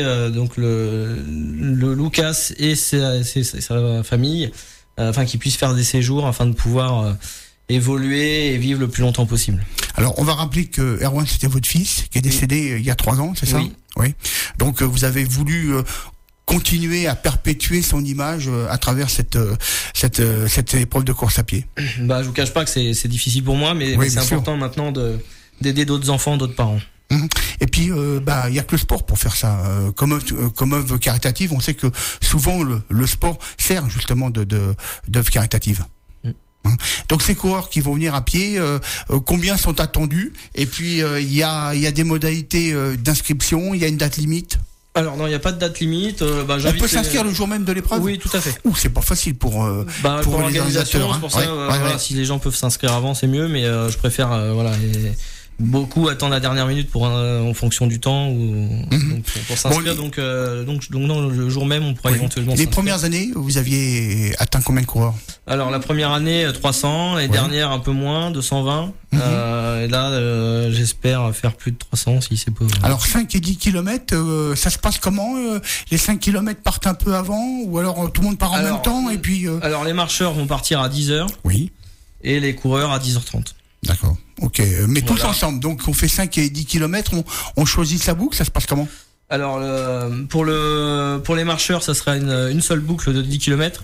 le Lucas et sa famille afin qu'ils puissent faire des séjours afin de pouvoir évoluer et vivre le plus longtemps possible. Alors on va rappeler que Erwan c'était votre fils qui est décédé il y a 3 ans, c'est ça ? Oui. Donc vous avez voulu continuer à perpétuer son image à travers cette épreuve de course à pied. Je vous cache pas que c'est difficile pour moi, mais c'est important maintenant d'aider d'autres enfants, d'autres parents. Et puis il y a que le sport pour faire ça. Comme œuvre caritative, on sait que souvent le sport sert justement d'œuvre caritative. Donc ces coureurs qui vont venir à pied, combien sont attendus? Et puis il y a des modalités d'inscription, il y a une date limite? Alors non, il n'y a pas de date limite. On peut s'inscrire le jour même de l'épreuve? Oui, tout à fait. C'est pas facile pour l'organisation. C'est pour ça, si les gens peuvent s'inscrire avant, c'est mieux. Mais je préfère beaucoup attendent la dernière minute en fonction du temps pour s'inscrire. Donc non, le jour même on pourra éventuellement les s'inscrire. Premières années vous aviez atteint combien de coureurs? Alors la première année 300, les dernières un peu moins, 220. Et là j'espère faire plus de 300 si c'est possible. Alors 5 et 10 km, ça se passe comment? Les 5 km partent un peu avant ou alors tout le monde part en même temps et puis Alors les marcheurs vont partir à 10h. Oui. Et les coureurs à 10h30. D'accord. Ok, mais tous ensemble. Donc on fait 5 et 10 km, on choisit sa boucle, ça se passe comment? Alors pour les marcheurs, ça sera une seule boucle de 10 km.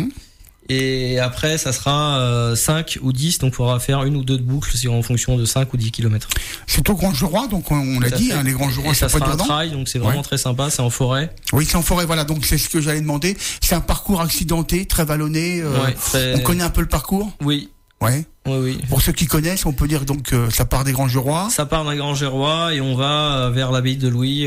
Et après ça sera 5 ou 10, donc il faudra faire 1 ou 2 boucles en fonction de 5 ou 10 km. C'est au Granges-le-Roi, donc on l'a dit, les Granges-le-Roi, ça sera un trail, donc c'est vraiment très sympa, c'est en forêt. Oui, c'est en forêt, voilà, donc c'est ce que j'allais demander. C'est un parcours accidenté, très vallonné, on connaît un peu le parcours? Oui. Ouais. Oui. Pour ceux qui connaissent, on peut dire donc ça part des Granges-le-Roi. Ça part des Granges-le-Roi et on va vers l'abbaye de Louis.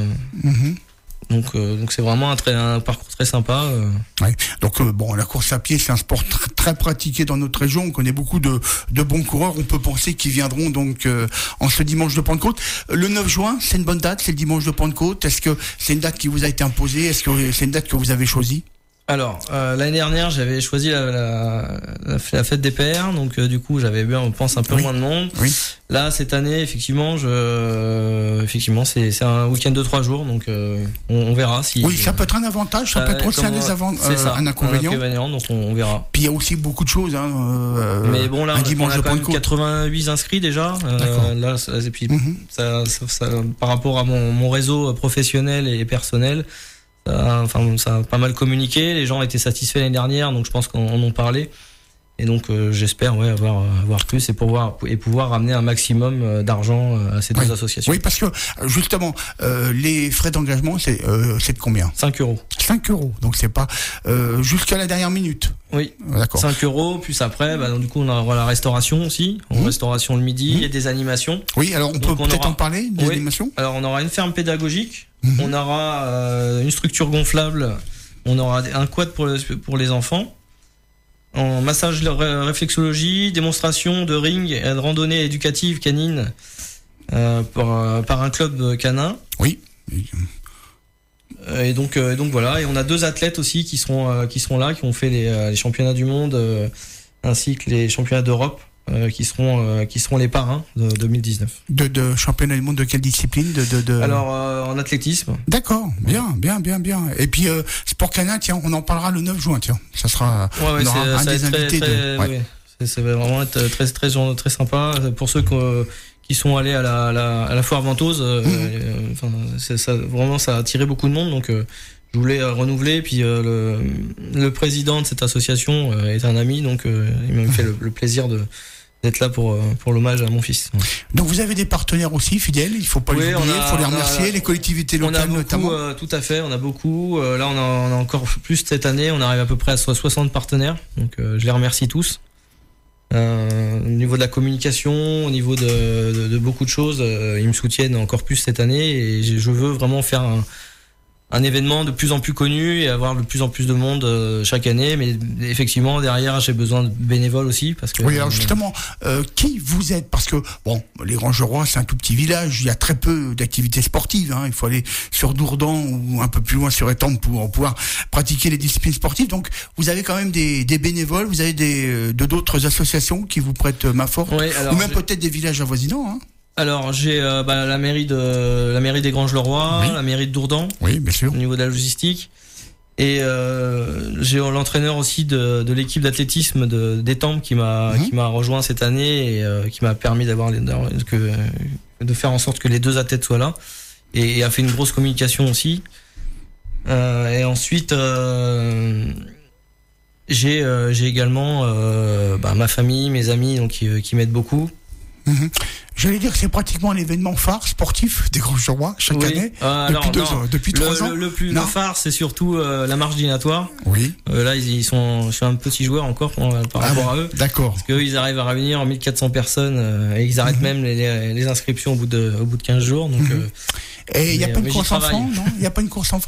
Donc c'est vraiment un parcours très sympa. Ouais. Donc la course à pied c'est un sport très pratiqué dans notre région. On connaît beaucoup de bons coureurs. On peut penser qu'ils viendront donc en ce dimanche de Pentecôte. Le 9 juin, c'est une bonne date, c'est le dimanche de Pentecôte. Est-ce que c'est une date qui vous a été imposée? Est-ce que c'est une date que vous avez choisie? Alors l'année dernière j'avais choisi la fête des pères, donc du coup j'avais on pense un peu moins de monde. Oui. Là cette année effectivement c'est un week-end de 3 jours, donc on verra si. Oui, ça peut être un avantage, ça peut être aussi un inconvénient. Donc on verra. Puis il y a aussi beaucoup de choses. Mais bon là on a quand même 88 inscrits déjà. Là et puis ça par rapport à mon réseau professionnel et personnel. ça a pas mal communiqué. Les gens étaient satisfaits l'année dernière, donc je pense qu'on en parlait. Et donc j'espère avoir plus et pouvoir ramener un maximum d'argent à ces deux associations. Oui, parce que justement les frais d'engagement c'est de combien ? 5 €. 5 €. Donc c'est pas jusqu'à la dernière minute. Oui. D'accord. 5 € puis après donc, du coup on aura la restauration aussi, restauration le midi et des animations. Oui, alors on peut peut-être en parler des animations. Alors on aura une ferme pédagogique, on aura une structure gonflable, on aura un quad pour les enfants. En massage réflexologie, démonstration de ring et de randonnée éducative canine par un club canin. Oui. Et donc voilà, et on a 2 athlètes aussi qui seront là, qui ont fait les championnats du monde ainsi que les championnats d'Europe qui seront les parrains de 2019. De championnat du monde de quelle discipline Alors en athlétisme. D'accord, bien. Et puis sport canin, tiens, on en parlera le 9 juin, tiens. Ça sera on aura un des invités ça va vraiment être très sympa pour ceux qui sont allés à la foire Ventose. Ça a attiré beaucoup de monde, donc je voulais renouveler. Puis le président de cette association est un ami, donc il m'a fait le plaisir d'être là pour l'hommage à mon fils. Donc vous avez des partenaires aussi fidèles, il faut pas les oublier, il faut les remercier, les collectivités locales notamment. Tout à fait, on a beaucoup. Là on a encore plus cette année, on arrive à peu près à 60 partenaires, donc je les remercie tous. Au niveau de la communication, au niveau de beaucoup de choses, ils me soutiennent encore plus cette année et je veux vraiment faire un événement de plus en plus connu et avoir de plus en plus de monde chaque année. Mais effectivement, derrière, j'ai besoin de bénévoles aussi. Parce que, oui, alors justement, qui vous êtes ? Parce que, bon, les Grangerois, c'est un tout petit village, il y a très peu d'activités sportives. Hein. Il faut aller sur Dourdan ou un peu plus loin sur Étampes pour pouvoir pratiquer les disciplines sportives. Donc, vous avez quand même des bénévoles, vous avez d'autres associations qui vous prêtent main forte, ou même peut-être des villages avoisinants. Hein. Alors j'ai la mairie des Granges-le-Roi, la mairie de Dourdan, oui, bien sûr, au niveau de la logistique, et j'ai l'entraîneur aussi de l'équipe d'athlétisme d'Étampes qui m'a rejoint cette année et qui m'a permis de faire en sorte que les 2 athlètes soient là et a fait une grosse communication aussi. Et ensuite j'ai également ma famille, mes amis donc qui m'aident beaucoup. J'allais dire que c'est pratiquement l'événement phare sportif des Granges-le-Roi chaque année depuis 3 ans. Le phare, c'est surtout la marche dînatoire. Oui. Là, je suis un petit joueur encore par rapport à eux. D'accord. Parce qu'eux, ils arrivent à réunir en 1400 personnes et ils arrêtent même les inscriptions au bout de 15 jours. Donc, et il n'y a pas une course enfant, non ? Il n'y a pas une course enfant ?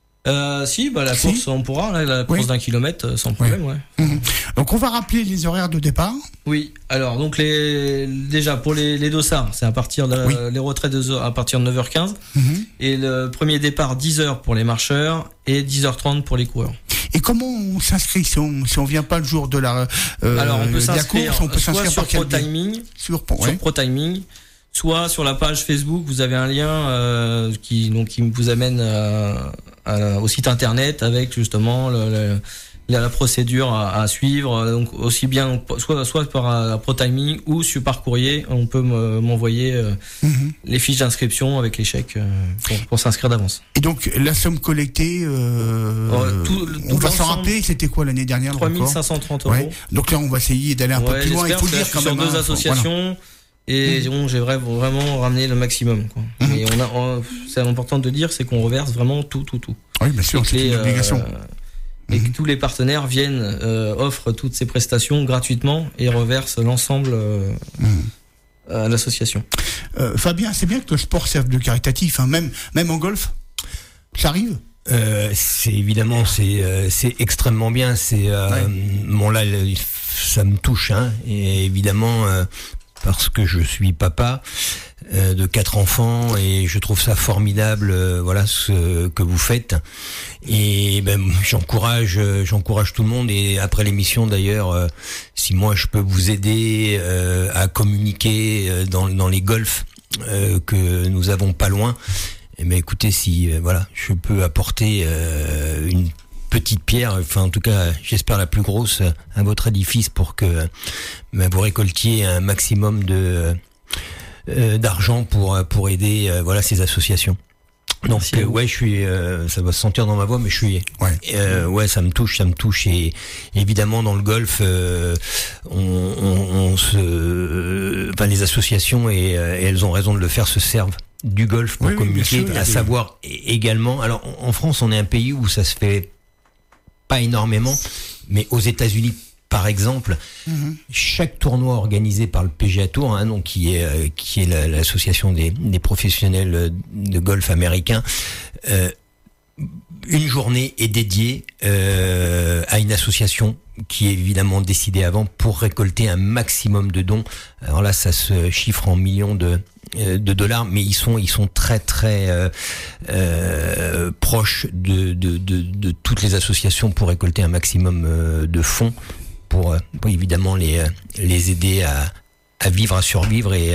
La course, on pourra, la course d'1 kilomètre sans problème, Donc on va rappeler les horaires de départ. Oui, alors donc déjà pour les dossards, c'est à partir les retraits à partir de 9h15 et le premier départ 10h pour les marcheurs et 10h30 pour les coureurs. Et comment on s'inscrit si on vient pas le jour de la alors on peut s'inscrire soit sur ProTiming, sur ProTiming, soit sur la page Facebook, vous avez un lien qui vous amène au site internet avec justement la procédure à suivre. Donc aussi bien soit par ProTiming ou par courrier, on peut m'envoyer les fiches d'inscription avec les chèques pour s'inscrire d'avance. Et donc la somme collectée, on va s'en rappeler, c'était quoi l'année dernière ? 3 530 €. Ouais. Donc là on va essayer d'aller un peu plus loin. Il faut le dire quand même. Sur 2 associations. Voilà. Et j'ai vraiment ramené le maximum, quoi. Et c'est important de dire, c'est qu'on reverse vraiment tout. Oui, bien sûr, c'est une obligation. Et que tous les partenaires viennent, offrent toutes ces prestations gratuitement et reversent l'ensemble à l'association. Fabien, c'est bien que le sport serve de caritatif, hein. Même en golf, ça arrive. C'est évidemment, c'est extrêmement bien. Bon là, ça me touche, hein. Et évidemment. Parce que je suis papa de 4 enfants et je trouve ça formidable, ce que vous faites. Et j'encourage tout le monde. Et après l'émission d'ailleurs, si moi je peux vous aider à communiquer dans les golfs que nous avons pas loin, écoutez, si je peux apporter une petite pierre, enfin en tout cas j'espère la plus grosse à votre édifice pour que vous récoltiez un maximum d'argent pour aider ces associations. Donc ouais, je suis, ça va se sentir dans ma voix, mais je suis, ouais, ça me touche, et évidemment dans le golf, les associations et elles ont raison de le faire, se servent du golf pour communiquer, à savoir également. Alors en France, on est un pays où ça se fait pas énormément, mais aux États-Unis, par exemple, chaque tournoi organisé par le PGA Tour, donc qui est l'association des professionnels de golf américains, une journée est dédiée à une association qui est évidemment décidée avant pour récolter un maximum de dons. Alors là, ça se chiffre en millions de dollars, mais ils sont très très proches de toutes les associations pour récolter un maximum de fonds pour évidemment les aider à vivre, à survivre et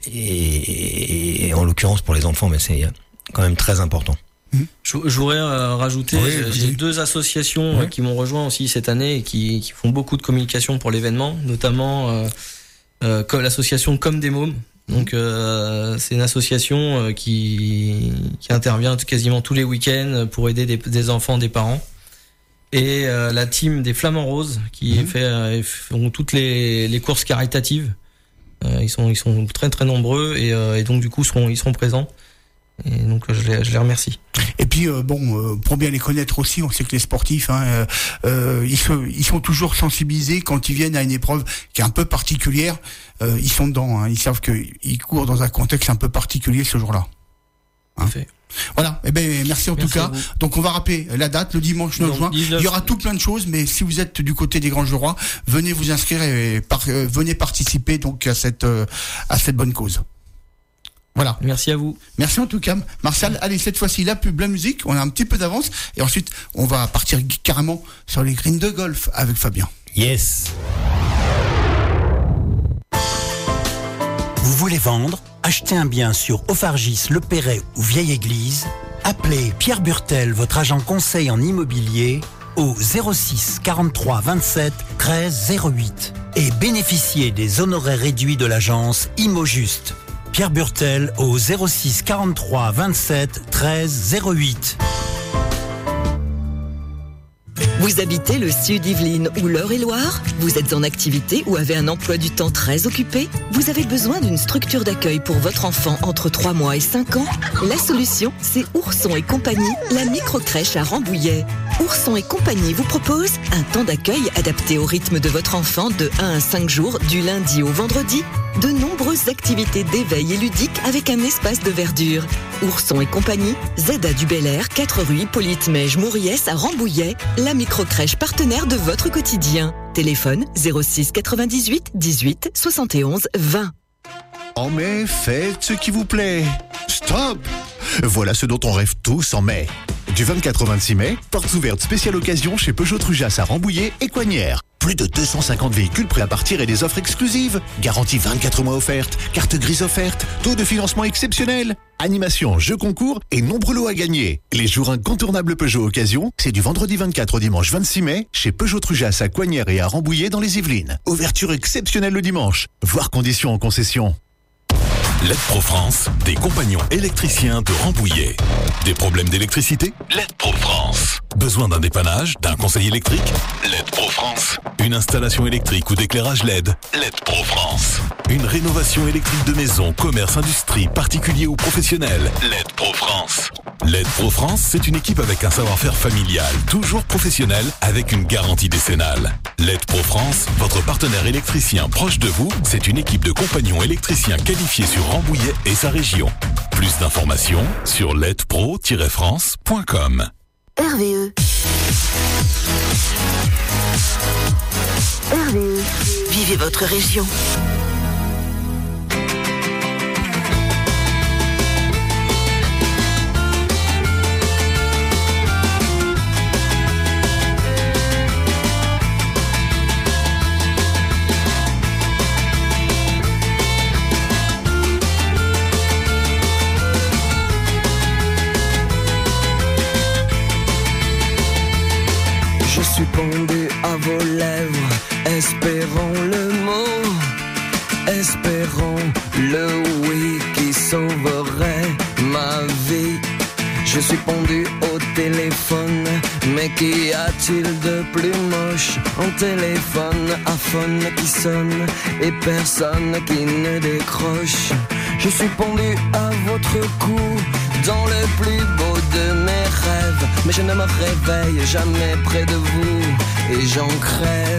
en l'occurrence pour les enfants, mais c'est quand même très important. Je voudrais rajouter, j'ai 2 associations qui m'ont rejoint aussi cette année et qui font beaucoup de communication pour l'événement, notamment comme l'association Comme des Mômes. Donc c'est une association qui intervient quasiment tous les week-ends pour aider des enfants, des parents. Et la team des Flamands Roses qui font toutes les courses caritatives. Ils sont très très nombreux et donc du coup ils seront présents. Et donc je les remercie. Et puis pour bien les connaître aussi, on sait que les sportifs, ils sont toujours sensibilisés quand ils viennent à une épreuve qui est un peu particulière. Ils sont dedans, ils savent qu'ils courent dans un contexte un peu particulier ce jour-là. Parfait. Voilà, merci en tout cas. Donc on va rappeler la date, le dimanche 9 juin. Il y aura tout plein de choses, mais si vous êtes du côté des Granges du Roi, venez vous inscrire et venez participer donc à cette bonne cause. Voilà. Merci à vous. Merci en tout cas, Martial. Allez, cette fois-ci, la pub, la musique, on a un petit peu d'avance et ensuite on va partir carrément sur les greens de golf avec Fabien. Yes. Vous voulez vendre, acheter un bien sur Ophargis, Le Perret ou Vieille Église? Appelez Pierre Burtel, votre agent conseil en immobilier, au 06 43 27 13 08 et bénéficiez des honoraires réduits de l'agence ImoJuste. Pierre Burtel au 06 43 27 13 08. Vous habitez le sud Yvelines ou l'Eure-et-Loire? Vous êtes en activité ou avez un emploi du temps très occupé? Vous avez besoin d'une structure d'accueil pour votre enfant entre 3 mois et 5 ans? La solution, c'est Ourson et compagnie, la microcrèche à Rambouillet. Ourson et compagnie vous propose un temps d'accueil adapté au rythme de votre enfant de 1 à 5 jours du lundi au vendredi. De nombreuses activités d'éveil et ludiques avec un espace de verdure. Ourson et compagnie, ZA du Bel-Air, 4 rue Hippolyte-Mège Mouriès à Rambouillet, la microcrèche partenaire de votre quotidien. Téléphone 06 98 18 71 20. En mai, faites ce qui vous plaît. Stop! Voilà ce dont on rêve tous en mai. Du 24 au 26 mai, portes ouvertes spéciale occasion chez Peugeot Trujas à Rambouillet et Coignières. Plus de 250 véhicules prêts à partir et des offres exclusives. Garantie 24 mois offerte, carte grise offerte, taux de financement exceptionnel. Animation, jeux concours et nombreux lots à gagner. Les jours incontournables Peugeot Occasion, c'est du vendredi 24 au dimanche 26 mai chez Peugeot Trujas à Coignières et à Rambouillet dans les Yvelines. Ouverture exceptionnelle le dimanche. Voir conditions en concession. LED Pro France, des compagnons électriciens de Rambouillet. Des problèmes d'électricité? LED Pro France. Besoin d'un dépannage, d'un conseil électrique? LED Pro France. Une installation électrique ou d'éclairage LED? LED Pro France. Une rénovation électrique de maison, commerce, industrie, particulier ou professionnel? LED Pro France. LED Pro France, c'est une équipe avec un savoir-faire familial, toujours professionnel, avec une garantie décennale. LED Pro France, votre partenaire électricien proche de vous, c'est une équipe de compagnons électriciens qualifiés sur Rambouillet et sa région. Plus d'informations sur ledpro-france.com. RVE. RVE. Vivez votre région. Je suis pendu à vos lèvres, espérant le mot, espérant le oui qui sauverait ma vie. Je suis pendu au téléphone, mais qu'y a-t-il de plus moche? Un téléphone à phone qui sonne et personne qui ne décroche. Je suis pendu à votre cou, dans le plus beau de mes rêves, mais je ne me réveille jamais près de vous et j'en crève.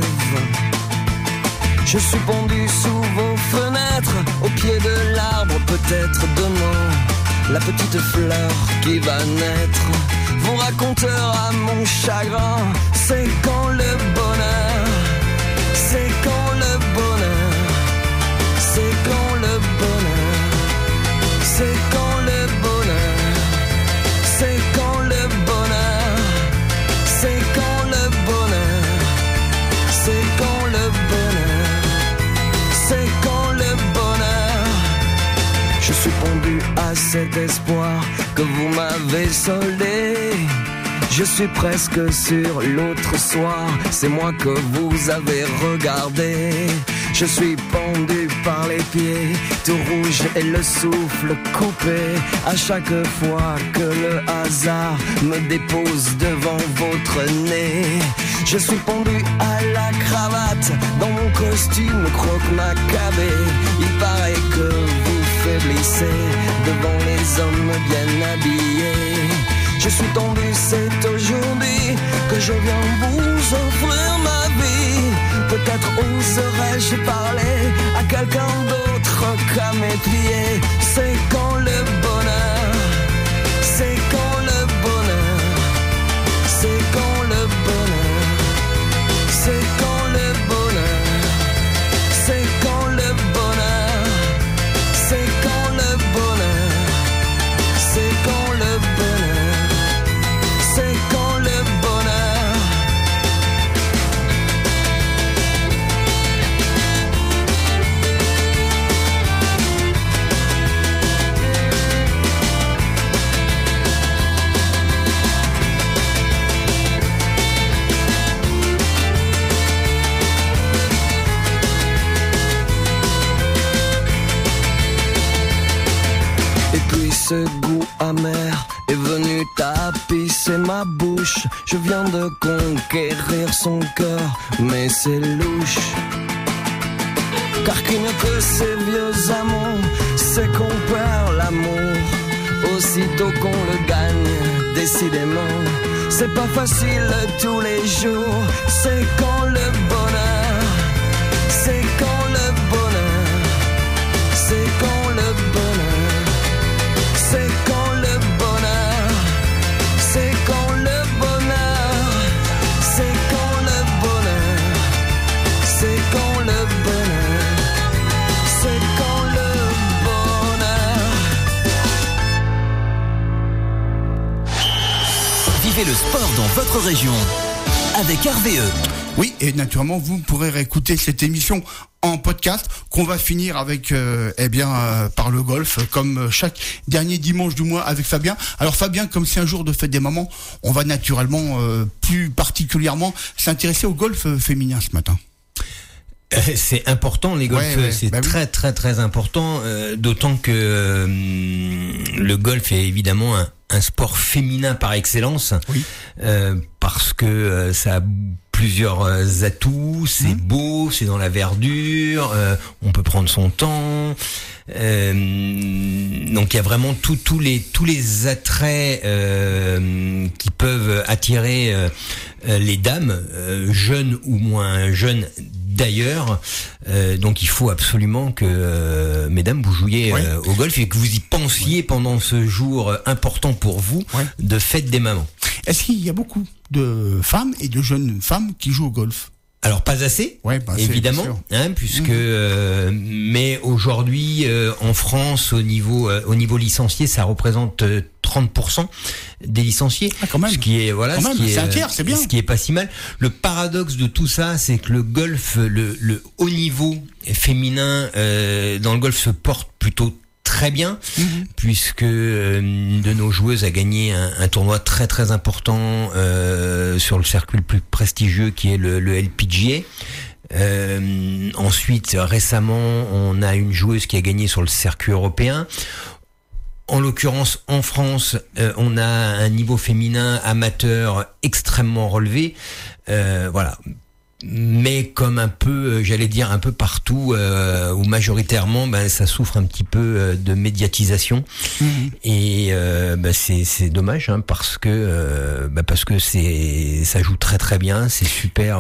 Je suis pendu sous vos fenêtres, au pied de l'arbre, peut-être demain, la petite fleur qui va naître vous racontera mon chagrin. C'est quand le bonheur, c'est quand le bonheur, c'est quand le bonheur, c'est quand le bonheur, c'est quand le bonheur, c'est quand le bonheur, c'est quand le bonheur, c'est quand le bonheur. Je suis pendu à cet espoir que vous m'avez soldé. Je suis presque sur l'autre soir, c'est moi que vous avez regardé. Je suis pendu par les pieds, tout rouge et le souffle coupé. À chaque fois que le hasard me dépose devant votre nez. Je suis pendu à la cravate, dans mon costume croque-macabé. Il paraît que vous faiblissez devant les hommes bien habillés. Je suis tombé, c'est aujourd'hui que je viens vous offrir ma vie. Peut-être oserais-je parler à quelqu'un d'autre qu'à mes pieds. C'est quand le bonheur, c'est quand le bonheur, c'est quand le bonheur, c'est quand le bonheur, c'est quand le bonheur, c'est quand le bonheur, c'est quand le bonheur, c'est quand le bonheur. Et puis ce goût amer est venu tapisser ma bouche. Je viens de conquérir son cœur, mais c'est louche. Car qu'il n'y a que ces vieux amants, c'est qu'on perd l'amour aussitôt qu'on le gagne, décidément. C'est pas facile tous les jours, c'est quand le bonheur, c'est quand le bonheur, c'est quand le bonheur, c'est quand le bonheur, c'est quand le bonheur, c'est quand le bonheur, c'est quand le bonheur, c'est quand le bonheur. Vivez le sport dans votre région avec RVE. Oui, et naturellement, vous pourrez réécouter cette émission en podcast qu'on va finir avec par le golf, comme chaque dernier dimanche du mois avec Fabien. Alors Fabien, comme c'est un jour de fête des mamans, on va naturellement plus particulièrement s'intéresser au golf féminin ce matin. C'est important, les golfs, c'est très très très important, d'autant que le golf est évidemment un sport féminin par excellence, parce que ça a plusieurs atouts, c'est beau, c'est dans la verdure, on peut prendre son temps, donc il y a vraiment tous les attraits qui peuvent attirer les dames, jeunes ou moins jeunes d'ailleurs, donc il faut absolument que mesdames vous jouiez au golf et que vous y pensiez pendant ce jour important pour vous de fête des mamans. Est-ce qu'il y a beaucoup de femmes et de jeunes femmes qui jouent au golf? Alors pas assez, évidemment, puisque mais aujourd'hui en France au niveau licencié, ça représente 30% des licenciés, ce qui est c'est un tiers, c'est bien. Ce qui est pas si mal. Le paradoxe de tout ça, c'est que le golf, le haut niveau féminin dans le golf se porte plutôt très bien, puisque une de nos joueuses a gagné un tournoi très très important sur le circuit le plus prestigieux qui est le LPGA. Ensuite, récemment, on a une joueuse qui a gagné sur le circuit européen. En l'occurrence, en France, on a un niveau féminin amateur extrêmement relevé. Voilà. Mais comme un peu, j'allais dire un peu partout, ou majoritairement, ça souffre un petit peu de médiatisation. Et c'est dommage, hein, parce que ça joue très très bien, c'est super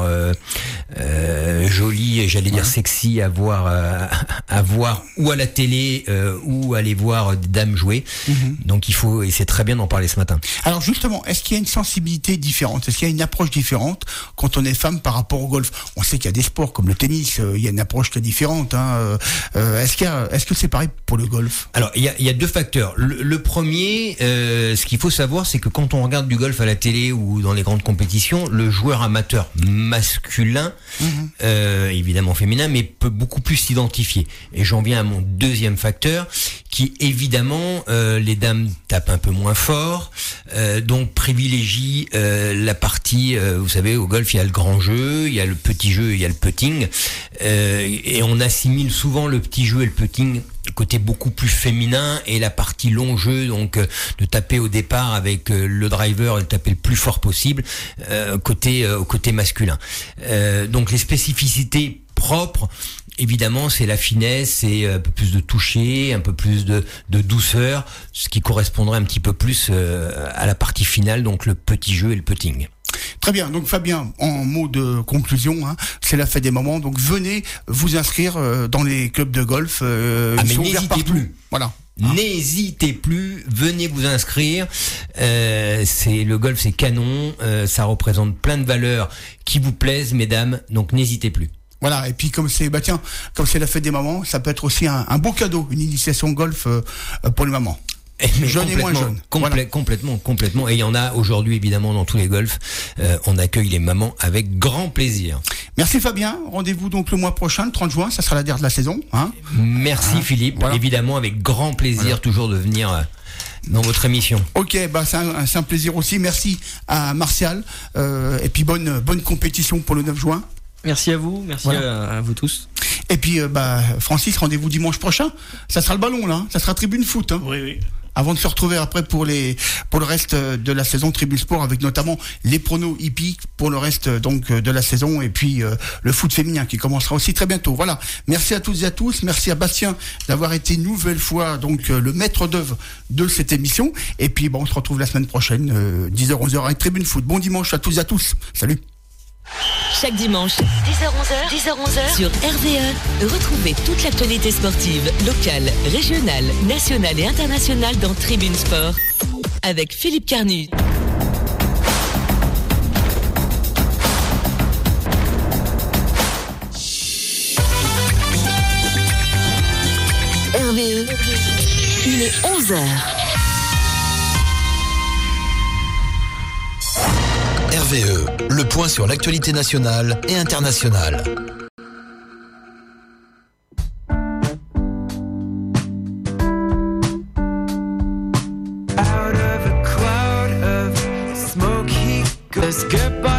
joli, et j'allais dire sexy à voir ou à la télé ou aller voir des dames jouer. Donc et c'est très bien d'en parler ce matin. Alors justement, est-ce qu'il y a une sensibilité différente? Est-ce qu'il y a une approche différente quand on est femme par rapport au golf? On sait qu'il y a des sports comme le tennis, il y a une approche très différente. Hein. Est-ce que c'est pareil pour le golf? Alors il y a deux facteurs. Le premier, ce qu'il faut savoir, c'est que quand on regarde du golf à la télé ou dans les grandes compétitions, le joueur amateur masculin, évidemment féminin, mais peut beaucoup plus s'identifier. Et j'en viens à mon deuxième facteur, qui évidemment les dames tapent un peu moins fort, donc privilégie la partie, vous savez, au golf il y a le grand jeu, il y a le petit jeu, il y a le putting, et on assimile souvent le petit jeu et le putting côté beaucoup plus féminin, et la partie long jeu, donc de taper au départ avec le driver et de taper le plus fort possible, côté masculin. Donc les spécificités propres, évidemment, c'est la finesse, c'est un peu plus de toucher, un peu plus de douceur, ce qui correspondrait un petit peu plus à la partie finale, donc le petit jeu et le putting. Très bien, donc Fabien, en mot de conclusion, hein, c'est la fête des mamans, donc venez vous inscrire dans les clubs de golf. Mais n'hésitez plus. Voilà. N'hésitez plus, venez vous inscrire. Le golf, c'est canon, ça représente plein de valeurs qui vous plaisent, mesdames, donc n'hésitez plus. Voilà, et puis comme c'est la fête des mamans, ça peut être aussi un beau cadeau, une initiation golf pour les mamans. Jeunes et moins jeunes. Complètement. Et il y en a aujourd'hui, évidemment, dans tous les golfs. On accueille les mamans avec grand plaisir. Merci Fabien. Rendez-vous donc le mois prochain, le 30 juin. Ça sera la dernière de la saison. Hein. Merci Philippe. Voilà. Évidemment, avec grand plaisir, toujours de venir dans votre émission. Ok, c'est un plaisir aussi. Merci à Martial. Et puis bonne compétition pour le 9 juin. Merci à vous, à vous tous. Et puis Francis, rendez-vous dimanche prochain. Ça sera le ballon là, ça sera Tribune Foot. Hein. Oui. Avant de se retrouver après pour le reste de la saison Tribune Sport, avec notamment les pronos hippiques pour le reste donc de la saison, et puis le foot féminin qui commencera aussi très bientôt. Voilà. Merci à toutes et à tous. Merci à Bastien d'avoir été une nouvelle fois donc le maître d'œuvre de cette émission. Et puis on se retrouve la semaine prochaine 10h-11h avec Tribune Foot. Bon dimanche à toutes et à tous. Salut. Chaque dimanche, 10h-11h sur RVE, retrouvez toute l'actualité sportive, locale, régionale, nationale et internationale dans Tribune Sport avec Philippe Carnu. RVE, il est 11h. RVE, le point sur l'actualité nationale et internationale. Out of a cloud of smoke, he goes goodbye.